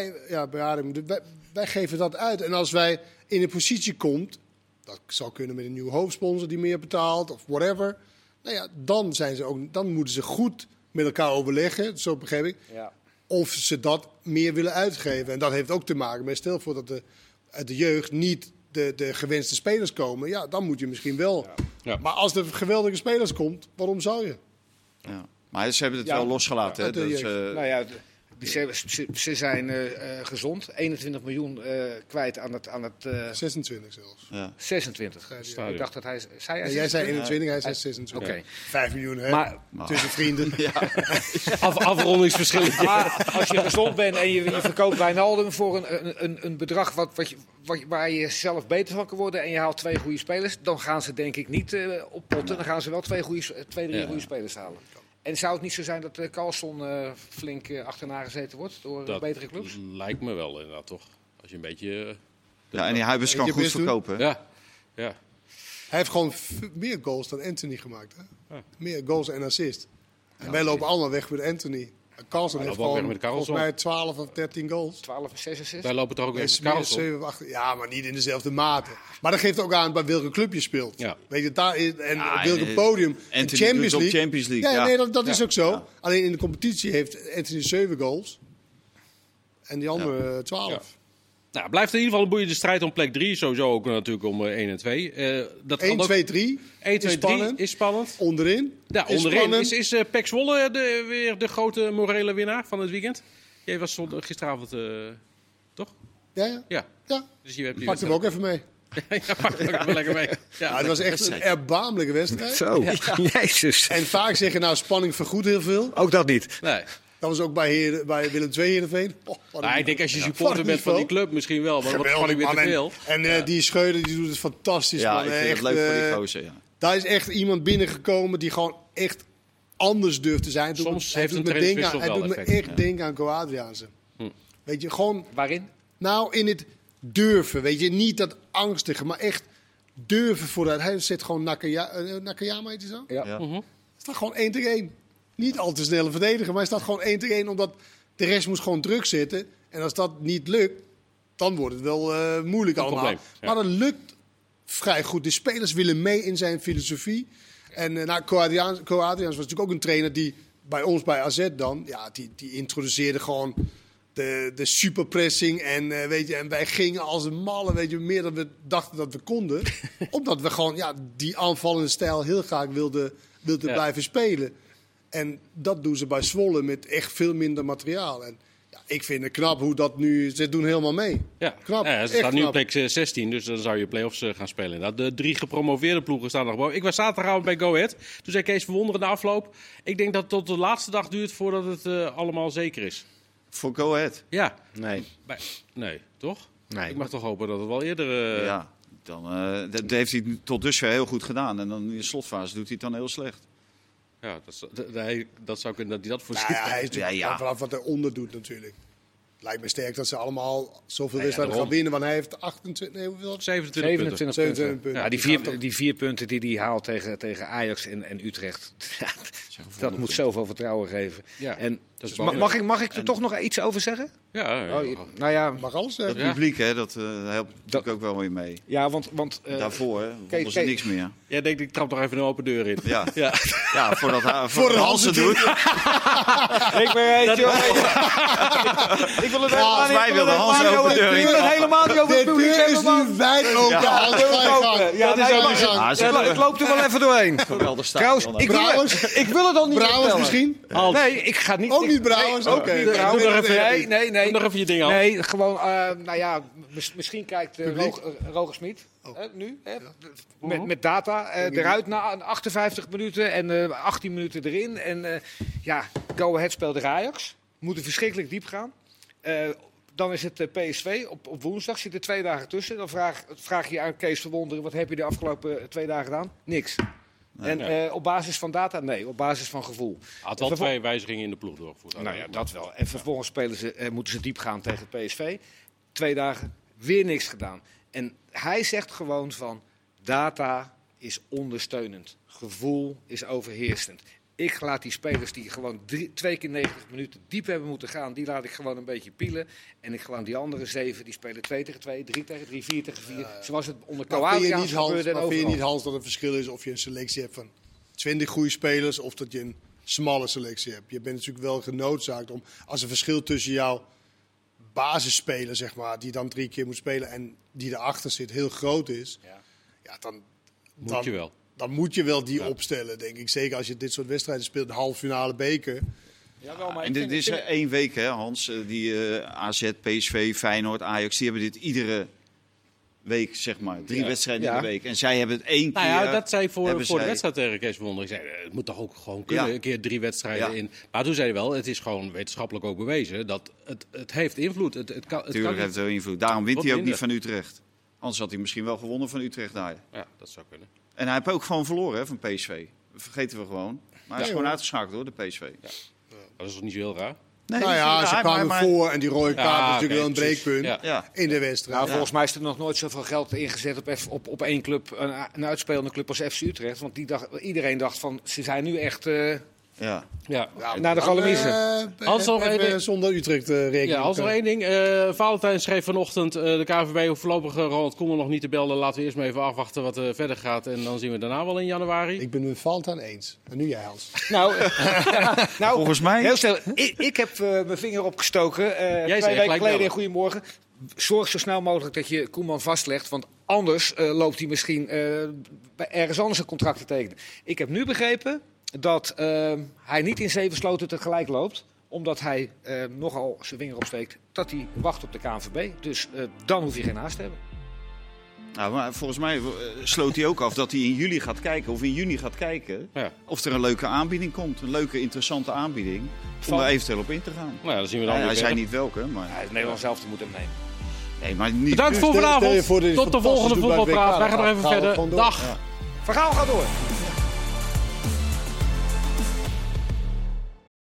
[SPEAKER 3] wij geven dat uit. En als wij in een positie komt... Dat zou kunnen met een nieuwe hoofdsponsor die meer betaalt of whatever. Nou ja, dan moeten ze goed met elkaar overleggen. Zo begrijp ik. Ja. Of ze dat meer willen uitgeven. En dat heeft ook te maken met, stel voor dat uit de jeugd niet de gewenste spelers komen. Ja, dan moet je misschien wel. Ja. Maar als er geweldige spelers komt, waarom zou je?
[SPEAKER 5] Ja. Maar ze hebben het wel losgelaten. Hè?
[SPEAKER 4] Ze zijn gezond. 21 miljoen kwijt aan het
[SPEAKER 3] 26 zelfs.
[SPEAKER 4] Ja. 26. Ik dacht dat hij zei...
[SPEAKER 3] Jij zei 21, hij zei 26.
[SPEAKER 4] Oké.
[SPEAKER 3] 5 miljoen, hè? Maar tussen vrienden.
[SPEAKER 2] Afrondingsverschilletje.
[SPEAKER 4] Maar als je gezond bent en je verkoopt Wijnaldum voor een bedrag waar je zelf beter van kan worden... en je haalt 2 goede spelers... dan gaan ze denk ik niet oppotten. Dan gaan ze wel 2, 3 goede spelers halen. En zou het niet zo zijn dat Carlson flink achterna gezeten wordt door betere clubs?
[SPEAKER 2] Lijkt me wel inderdaad, toch? Als je een beetje...
[SPEAKER 5] en die Huibers kan goed verkopen.
[SPEAKER 2] Ja.
[SPEAKER 3] Hij heeft gewoon meer goals dan Anthony gemaakt. Hè? Ja. Meer goals en assist. En wij lopen allemaal weg met Anthony. Carlson heeft gewoon volgens mij 12 of 13 goals.
[SPEAKER 4] 12 of 6 assists.
[SPEAKER 2] Wij lopen toch ook weer met Carlson?
[SPEAKER 3] 7 of 8, ja, maar niet in dezelfde mate. Maar dat geeft ook aan bij welke club je speelt. Ja. Weet je, daar is, en op welke podium.
[SPEAKER 5] Champions League.
[SPEAKER 3] Ja, nee, dat is ook zo. Ja. Alleen in de competitie heeft Anthony 7 goals. En die andere 12. Ja.
[SPEAKER 2] Nou, blijft in ieder geval een boeiende strijd om plek 3. Sowieso ook natuurlijk om 1 en 2.
[SPEAKER 3] 1, 2, 3
[SPEAKER 2] is spannend.
[SPEAKER 3] Onderin.
[SPEAKER 2] Ja, onderin is PEC Zwolle weer de grote morele winnaar van het weekend. Jij was gisteravond, toch?
[SPEAKER 3] Ja.
[SPEAKER 2] Dus je hebt
[SPEAKER 3] pak hem ook even mee.
[SPEAKER 2] Ja, pak hem ook even lekker mee. Ja,
[SPEAKER 3] het was echt een erbarmelijke wedstrijd.
[SPEAKER 4] Zo, Jezus.
[SPEAKER 3] En vaak zeggen spanning vergoedt heel veel.
[SPEAKER 4] Ook dat niet.
[SPEAKER 2] Nee.
[SPEAKER 3] Dat was ook bij Willem II Heerenveen.
[SPEAKER 2] Ik denk als je supporter bent van die club misschien wel. Maar wat vond ik weer te veel.
[SPEAKER 3] En die Schreuder die doet het fantastisch.
[SPEAKER 5] Ja,
[SPEAKER 3] man.
[SPEAKER 5] ik vind het leuk voor die gozer. Ja.
[SPEAKER 3] Daar is echt iemand binnengekomen die gewoon echt anders durft te zijn.
[SPEAKER 2] Soms heeft een trainingswissel wel effect.
[SPEAKER 3] Hij doet me echt denken aan Coadriaanse. Weet je, gewoon...
[SPEAKER 4] Waarin?
[SPEAKER 3] Nou, in het durven. Weet je, niet dat angstige, maar echt durven vooruit. Hij zet gewoon Nakayama, heet hij zo?
[SPEAKER 4] Ja.
[SPEAKER 3] Het staat gewoon 1 tegen 1. Niet al te snelle verdediger, maar hij staat gewoon 1 tegen 1. Omdat de rest moest gewoon druk zitten. En als dat niet lukt, dan wordt het wel moeilijk allemaal.
[SPEAKER 2] Probleem, ja.
[SPEAKER 3] Maar dat lukt vrij goed. De spelers willen mee in zijn filosofie. En Coadriaans was natuurlijk ook een trainer die bij ons, bij AZ dan... Ja, die introduceerde gewoon de superpressing. En wij gingen als een malle, weet je, meer dan we dachten dat we konden. Omdat we gewoon die aanvallende stijl heel graag wilden blijven spelen. En dat doen ze bij Zwolle met echt veel minder materiaal. En ik vind het knap hoe dat nu... Ze doen helemaal mee.
[SPEAKER 2] Ja,
[SPEAKER 3] knap.
[SPEAKER 2] Ze staan nu op plek 16, dus dan zou je play-offs gaan spelen. Nou, de 3 gepromoveerde ploegen staan nog boven. Ik was zaterdagavond bij Go Ahead. Toen zei Kees Verwonderen na afloop... Ik denk dat het tot de laatste dag duurt voordat het allemaal zeker is.
[SPEAKER 5] Voor Go Ahead?
[SPEAKER 2] Ja.
[SPEAKER 4] Nee,
[SPEAKER 2] toch?
[SPEAKER 4] Nee.
[SPEAKER 2] Ik mag toch hopen dat het wel eerder...
[SPEAKER 5] Ja, dat heeft hij tot dusver heel goed gedaan. En dan in de slotfase doet hij het dan heel slecht.
[SPEAKER 2] Ja, dat zou kunnen dat hij dat voorziet.
[SPEAKER 3] Hij is vanaf wat hij onder doet natuurlijk. Lijkt me sterk dat ze allemaal zoveel wedstrijden gaan winnen. Want hij heeft
[SPEAKER 2] 27
[SPEAKER 3] punten.
[SPEAKER 4] Ja, die 4 punten die hij haalt tegen Ajax en Utrecht. Dat moet zoveel vertrouwen geven.
[SPEAKER 2] Ja,
[SPEAKER 4] en
[SPEAKER 2] dat is
[SPEAKER 4] mag ik er toch nog iets over zeggen?
[SPEAKER 2] Ja.
[SPEAKER 4] Nou ja,
[SPEAKER 3] mag alles zeggen.
[SPEAKER 5] Het publiek, hè, dat helpt natuurlijk ook wel weer mee.
[SPEAKER 4] Ja, want
[SPEAKER 5] daarvoor vonden ze niks meer.
[SPEAKER 2] Jij denkt, ik trap nog even een open deur in.
[SPEAKER 5] Ja, voor Hansen doet.
[SPEAKER 4] Ik ben eentje. Ik wil het helemaal niet.
[SPEAKER 5] Wij wilden Hansen open deur in.
[SPEAKER 4] Ik wil het helemaal niet over het publiek.
[SPEAKER 3] De deur is nu wijd open.
[SPEAKER 4] Het loopt er wel even doorheen.
[SPEAKER 5] Geweldig staan.
[SPEAKER 4] Trouwens, ik wil het al niet
[SPEAKER 3] Brouwers misschien?
[SPEAKER 4] Nee, ik ga niet.
[SPEAKER 3] Ook niet Brouwers? Oké.
[SPEAKER 2] Nee. Nog even je ding af.
[SPEAKER 4] Nee, gewoon, misschien kijkt Roger Smit nu met data eruit na 58 minuten en 18 minuten erin. En Go Ahead speelt de Ajax. Moeten verschrikkelijk diep gaan. Dan is het PSV op woensdag, zit er 2 dagen tussen. Dan vraag je aan Kees Verwonderen, wat heb je de afgelopen 2 dagen gedaan? Niks. En op basis van data? Nee, op basis van gevoel.
[SPEAKER 2] Had wel 2 wijzigingen in de ploeg doorgevoerd.
[SPEAKER 4] Nou ja, dat wel. En vervolgens moeten ze diep gaan tegen PSV. 2 dagen, weer niks gedaan. En hij zegt gewoon van, data is ondersteunend. Gevoel is overheersend. Ik laat die spelers die gewoon 2 keer 90 minuten diep hebben moeten gaan, die laat ik gewoon een beetje pielen. En ik gewoon die andere 7, die spelen 2 tegen 2, 3 tegen 3, 4 tegen 4. Zoals het onder Coadriaans gebeurde.
[SPEAKER 3] Maar vind je niet, Hans, dat het verschil is of je een selectie hebt van 20 goede spelers of dat je een smalle selectie hebt? Je bent natuurlijk wel genoodzaakt om, als een verschil tussen jouw basisspeler, zeg maar, die dan 3 keer moet spelen en die erachter zit, heel groot is, dan
[SPEAKER 2] moet je wel.
[SPEAKER 3] Dan moet je wel die opstellen, denk ik. Zeker als je dit soort wedstrijden speelt, de halve finale beker.
[SPEAKER 5] Ja, maar en dit is 1 week, hè, Hans. Die AZ, PSV, Feyenoord, Ajax, die hebben dit iedere week, zeg maar. 3 wedstrijden in de week. En zij hebben het 1 keer...
[SPEAKER 2] Nou ja, dat zei ik voor de wedstrijd tegen Kees Verwonderen. Ik zei, het moet toch ook gewoon kunnen, een keer 3 wedstrijden in. Maar toen zei hij wel, het is gewoon wetenschappelijk ook bewezen, dat het heeft invloed.
[SPEAKER 5] Tuurlijk heeft het wel invloed. Daarom wint hij ook niet van Utrecht. Anders had hij misschien wel gewonnen van Utrecht daar.
[SPEAKER 2] Ja, dat zou kunnen.
[SPEAKER 5] En hij heeft ook gewoon verloren, hè, van PSV. Dat vergeten we gewoon. Maar hij is gewoon uitgeschakeld door de PSV. Ja.
[SPEAKER 2] Dat is toch niet zo heel raar?
[SPEAKER 3] Nee, nou ja, ze kwamen voor en die rode kaart is natuurlijk wel een breekpunt in de wedstrijd.
[SPEAKER 4] Nou, volgens mij is er nog nooit zoveel geld ingezet op 1 club, een uitspelende club als FC Utrecht. Want iedereen dacht van, ze zijn nu echt... naar de galamiezen.
[SPEAKER 3] Zonder Utrecht rekening.
[SPEAKER 2] Ja, als nog 1 ding. Valentijn schreef vanochtend, de KNVB hoeft voorlopig Ronald Koeman nog niet te belden. Laten we eerst maar even afwachten wat er verder gaat. En dan zien we daarna wel in januari.
[SPEAKER 3] Ik ben het met Valentijn eens. En nu jij, Hans.
[SPEAKER 4] Nou,
[SPEAKER 5] volgens mij...
[SPEAKER 4] Heel snel. Ik heb mijn vinger opgestoken. 2 weken geleden in Goedemorgen. Zorg zo snel mogelijk dat je Koeman vastlegt. Want anders loopt hij misschien ergens anders een contract te tekenen. Ik heb nu begrepen dat hij niet in 7 sloten tegelijk loopt. Omdat hij nogal zijn vinger opsteekt dat hij wacht op de KNVB. Dus dan hoef je geen haast te hebben.
[SPEAKER 5] Nou, maar volgens mij sloot hij ook af dat hij in juli gaat kijken, of in juni gaat kijken, of er een leuke aanbieding komt. Een leuke, interessante aanbieding, om daar eventueel op in te gaan.
[SPEAKER 2] Nou ja, dan zien we dan
[SPEAKER 5] hij zei niet welke, maar...
[SPEAKER 4] Nederland zelf moet hem nemen.
[SPEAKER 5] Nee, maar niet...
[SPEAKER 2] Bedankt voor vanavond. Tot de volgende voetbalpraat. Wij gaan er even verder. Dag.
[SPEAKER 4] Vergaal gaat door.